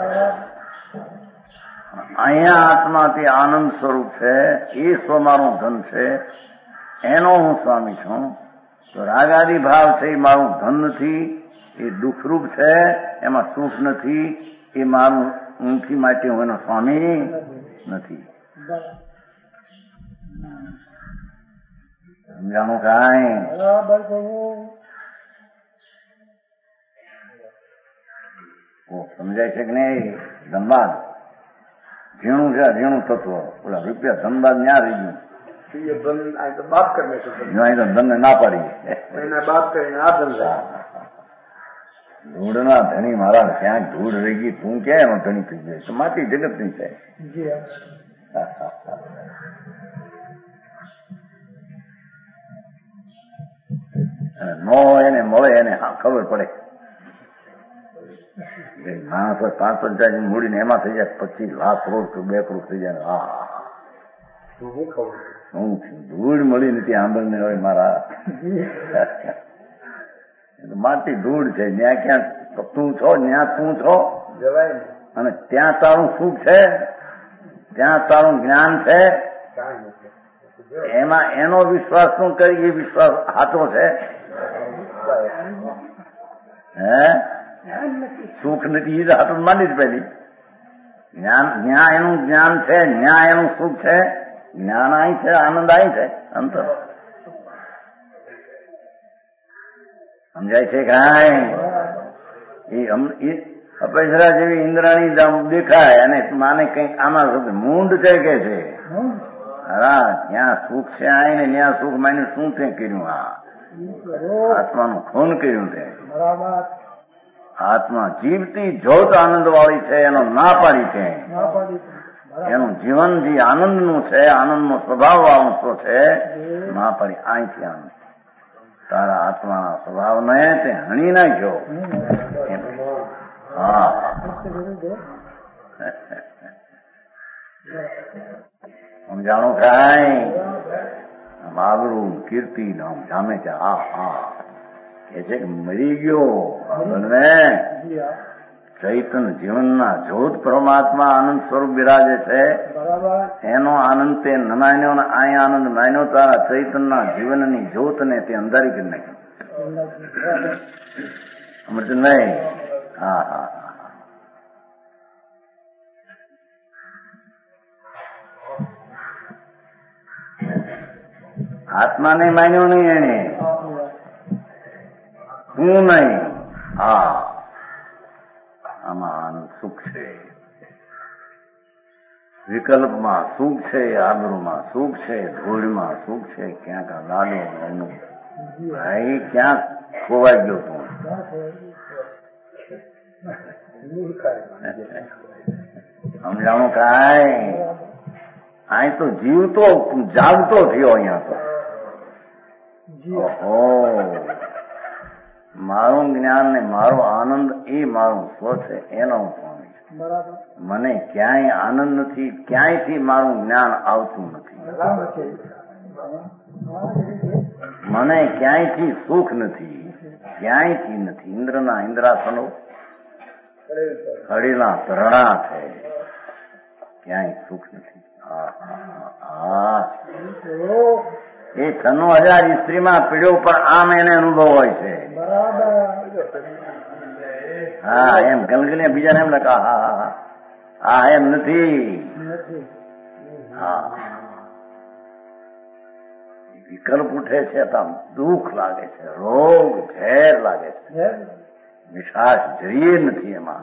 અહીંયા આત્મા તે આનંદ સ્વરૂપ છે, એ સ્વ મારું ધન છે, એનો હું સ્વામી છું. તો રાગાદી ભાવ છે એ મારું ધન નથી, એ દુઃખરૂપ છે, એમાં સુખ નથી, એ મારું ઊંચી માટે હું એનો સ્વામી નથી. સમજાણું કાંઈ? સમજાય છે કે નહીં? ધનબાદ ઝીણું છે, ઝીણું તત્વ. ઓલા રૂપિયા ધનબાદ ન્યા રહી ગયું. ધન ને ના પાડી ધૂળના ધણી મારા ક્યાંક ધૂળ રહી ગઈ, તું ક્યાં એમાં ધણી થઈ ગઈ? તો માટી જગત ની છે. નો એને મળે એને ખબર પડે. માણસ 5-5 મૂડીને એમાં થઈ જાય 25 લાખ કરોડ 2 કરોડ થઈ જાય. હા હું ધૂળ મળી નથી આંબળને હોય મારા. માટી ધૂળ છે. ત્યાં ક્યાં તું છો, ત્યાં તું છો, અને ત્યાં તારું સુખ છે, ત્યાં તારું જ્ઞાન છે. એમાં એનો વિશ્વાસ શું કરી? એ વિશ્વાસ સાચો છે? હે સુખ નથી એ હાથ માની જ પેલી. જ્ઞાન એનું જ્ઞાન છે, ન્યા એનું સુખ છે. જ્ઞાન અહીં છે, આનંદ અહીં છે. અંતર સમજાય છે કાંઈ? એ અપેક્ષા જેવી ઇન્દ્રાણી દેખાય અને માને કઈક આમાં મૂંડ છે કે છે. હા, ત્યાં સુખ છે આઈને ત્યાં સુખ માન્યું. શું તે કર્યું? આ આત્માનું ખૂન કર્યું છે. આત્મા જીવતી જોત આનંદ વાળી છે, એનો ના પાડી છે. એનું જીવન જે આનંદનું છે, આનંદનો સ્વભાવ વાળો છે, ના પાડી. અહીંથી આનંદ તારા આત્માના સ્વભાવને તે હણી નાખ્યો. હા સમજાણું કાંઈ? માગરું કીર્તિ નામ જામે છે. કે છે કે મરી ગયો ને ચૈતન જીવનના જ્યોત પરમાત્મા આનંદ સ્વરૂપ બિરાજે છે. એનો આનંદ તે ન માન્યો ને અહીં આનંદ માન્યો. તારા ચૈતનના જીવનની જ્યોતને તે અંધારી કરી નાખ્યો. સમજ નહીં? હા હા આત્માને માન્યો નહીં એને, હું નહીં. હા આમાં આનંદ સુખ છે. વિકલ્પમાં સુખ છે, આબરૂમાં સુખ છે, ધૂળમાં સુખ છે. ક્યાંક લાડો એનું ભાઈ ક્યાંક ખોવાઈ ગયો તું. સમજાણું કાંઈ? અહીં તો જીવતો જાગતો થયો. અહીંયા તો મારું જ્ઞાન ને મારો આનંદ એ મારું સ્વ છે, એનો હું સ્વામી છું. મને ક્યાંય આનંદ નથી, ક્યાંયથી મારું જ્ઞાન આવતું નથી. મને ક્યાંયથી સુખ નથી, ક્યાંયથી નથી. ઇન્દ્રના ઇન્દ્રાસનો હળેલા ધરણા છે, ક્યાંય સુખ નથી. એ 96,000 સ્ત્રીમાં પીડ્યો પણ આમ એને અનુભવ હોય છે. હા એમ ગલગલિયા બીજાને એમ લખા હા હા એમ નથી. હા વિકલ્પ ઉઠે છે તો દુઃખ લાગે છે, રોગ ઝેર લાગે છે, મીઠાશ જરીએ નથી એમાં.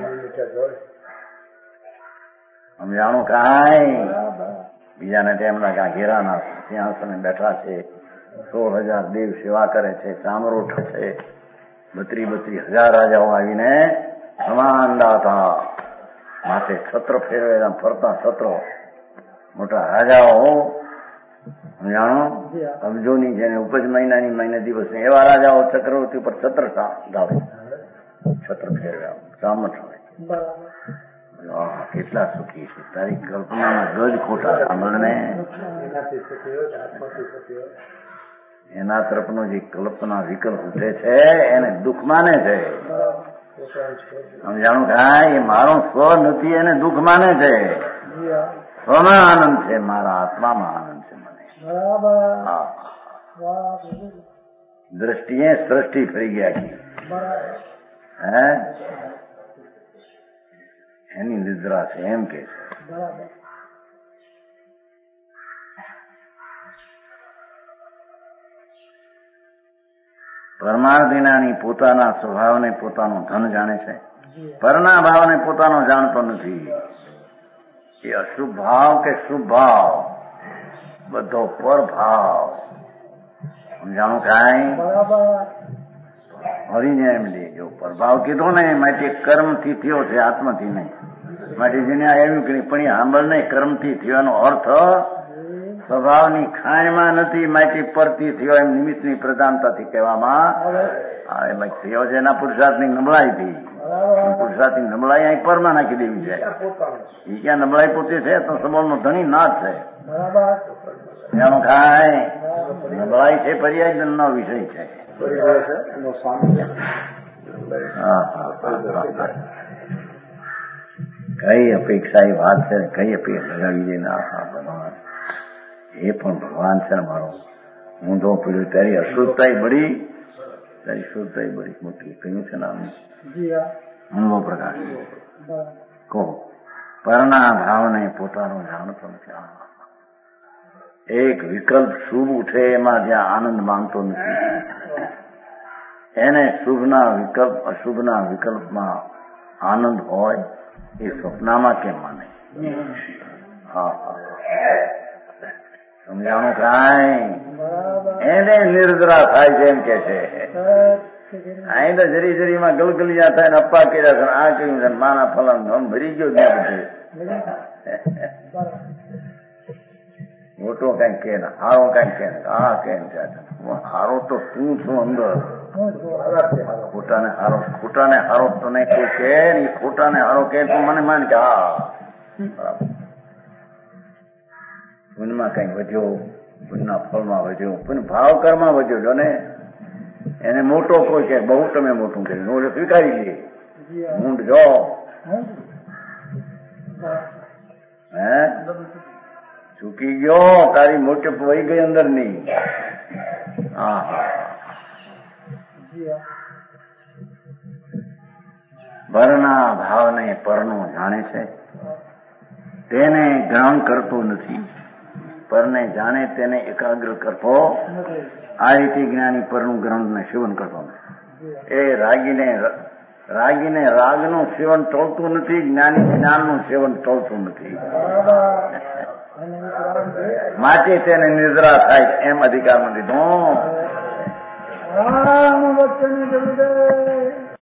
સમજાણું કાંઈ બીજાને તેમ લાગે ઘેરાના સિંહાસને બેઠા છે, 16,000 દેવ સેવા કરે છે, ચામરોઠ છે, 32,000 રાજાઓ આવીને સમાન દાતા માથે છત્ર ફેરવેલા ફરતા છત્રો, મોટા રાજાઓ સમજાણો અબજોની જેને ઉપજ મહિનાની મહિને દિવસની એવા રાજાઓ ચક્રવર્તી પર છત્ર ગાવે, છત્ર ફેરવ્યા ચામઠ હોય. કેટલા સુખી છે. તારી કલ્પનામાં ગજ ખોટા સાંભળને. એના તરફનો જે કલ્પના વિકલ્પ ઉઠે છે એને દુઃખ માને છે. સમજાણું કાંઈ એ મારો સ્વ નથી એને દુઃખ માને છે. સ્વમાં આનંદ છે, મારા આત્મામાં આનંદ છે મને. દ્રષ્ટિએ સૃષ્ટિ ફરી ગયા હે એની નિદ્રા છે એમ કે છે. પરમાર્થિનાની પોતાના સ્વભાવને પોતાનું ધન જાણે છે, પરના ભાવને પોતાનો જાણતો નથી. એ અશુભ ભાવ કે શુભ ભાવ બધો પર ભાવ. સમજાણું કાંઈ હરીને એમ લેજો. પ્રભાવ કીધો ને માટે કર્મથી થયો છે, આત્માથી નહીં. માટે જેને આવ્યું કે પણ એ સાંભળ નહીં, કર્મથી થયોનો અર્થ સ્વભાવની ખાણમાં નથી, માટે પરથી થયો એમ નિમિત્તની પ્રધાનતાથી કહેવામાં એમાં થયો છે. એના પુરુષાર્થની નબળાઈથી, પુરુષાર્થની નબળાઈ અહીં પરમાં નાખી દેવી છે. એ ક્યાં નબળાઈ પોતે છે તો સંબંધનો ધણી ના જ છે. એનો કાંઈ નબળાઈ છે પર્યાયજનનો વિષય છે. કઈ અપેક્ષા એ વાત છે, કઈ અપેક્ષા લગાવી દે ના ભગવાન એ પણ ભગવાન છે મારો. ઊંધો પીડ્યો તારી અશુદ્ધતા બળી, તારી શુદ્ધતા બળી મોટી. કયું છે નામ? અનુભવ પ્રકાશ. કહો પરના ભાવને પોતાનો જાણતો નથી. એક વિકલ્પ શુભ ઉઠે એમાં જ્યાં આનંદ માનતો નથી, એને શુભના વિકલ્પ અશુભના વિકલ્પમાં આનંદ હોય એ સ્વપ્નમાં કેમ માને? હા સમજાણું કાંઈ એને નિર્દ્રા થાય છે એમ કે છે. અહીં તો જરી જરીમાં ગલગલિયા થાય ને અપ્પા કર્યા છે, આ કર્યું છે, માના ફલન ધમ ભરી ગયો ત્યાં બધે. મોટો કઈક કે ને હારો કઈક કે આ કેમ છે, હારો તો તું છું અંદર. ખોટાને હારો તને કોઈ કે ખોટાને હારો કે તું મને માન કે હા પુણ્યમાં કઈક વધ્યો, પુણ્યના ફળમાં વધ્યો, પુણ્ય ભાવ કર્મમાં વધ્યો. જો ને એને મોટો કોઈ કે બહુ તમે મોટું કર્યું હું સ્વીકારી લઈએ. ઊંડ જો હે ચૂકી ગયો, તારી મોટી વહી ગઈ અંદર ની. હા પરના ભાવને પરનો જાણે છે, તેને ગ્રહણ કરતો નથી. પરને જાણે તેને એકાગ્ર કરતો આ રીતે જ્ઞાની પરનું ગ્રહણ સેવન કરતો નથી. એ રાગીને રાગનું સેવન ટળતું નથી, જ્ઞાની જ્ઞાનનું સેવન ટળતું નથી. માટે તેને નિદ્રા થાય એમ અધિકારમાં લીધો.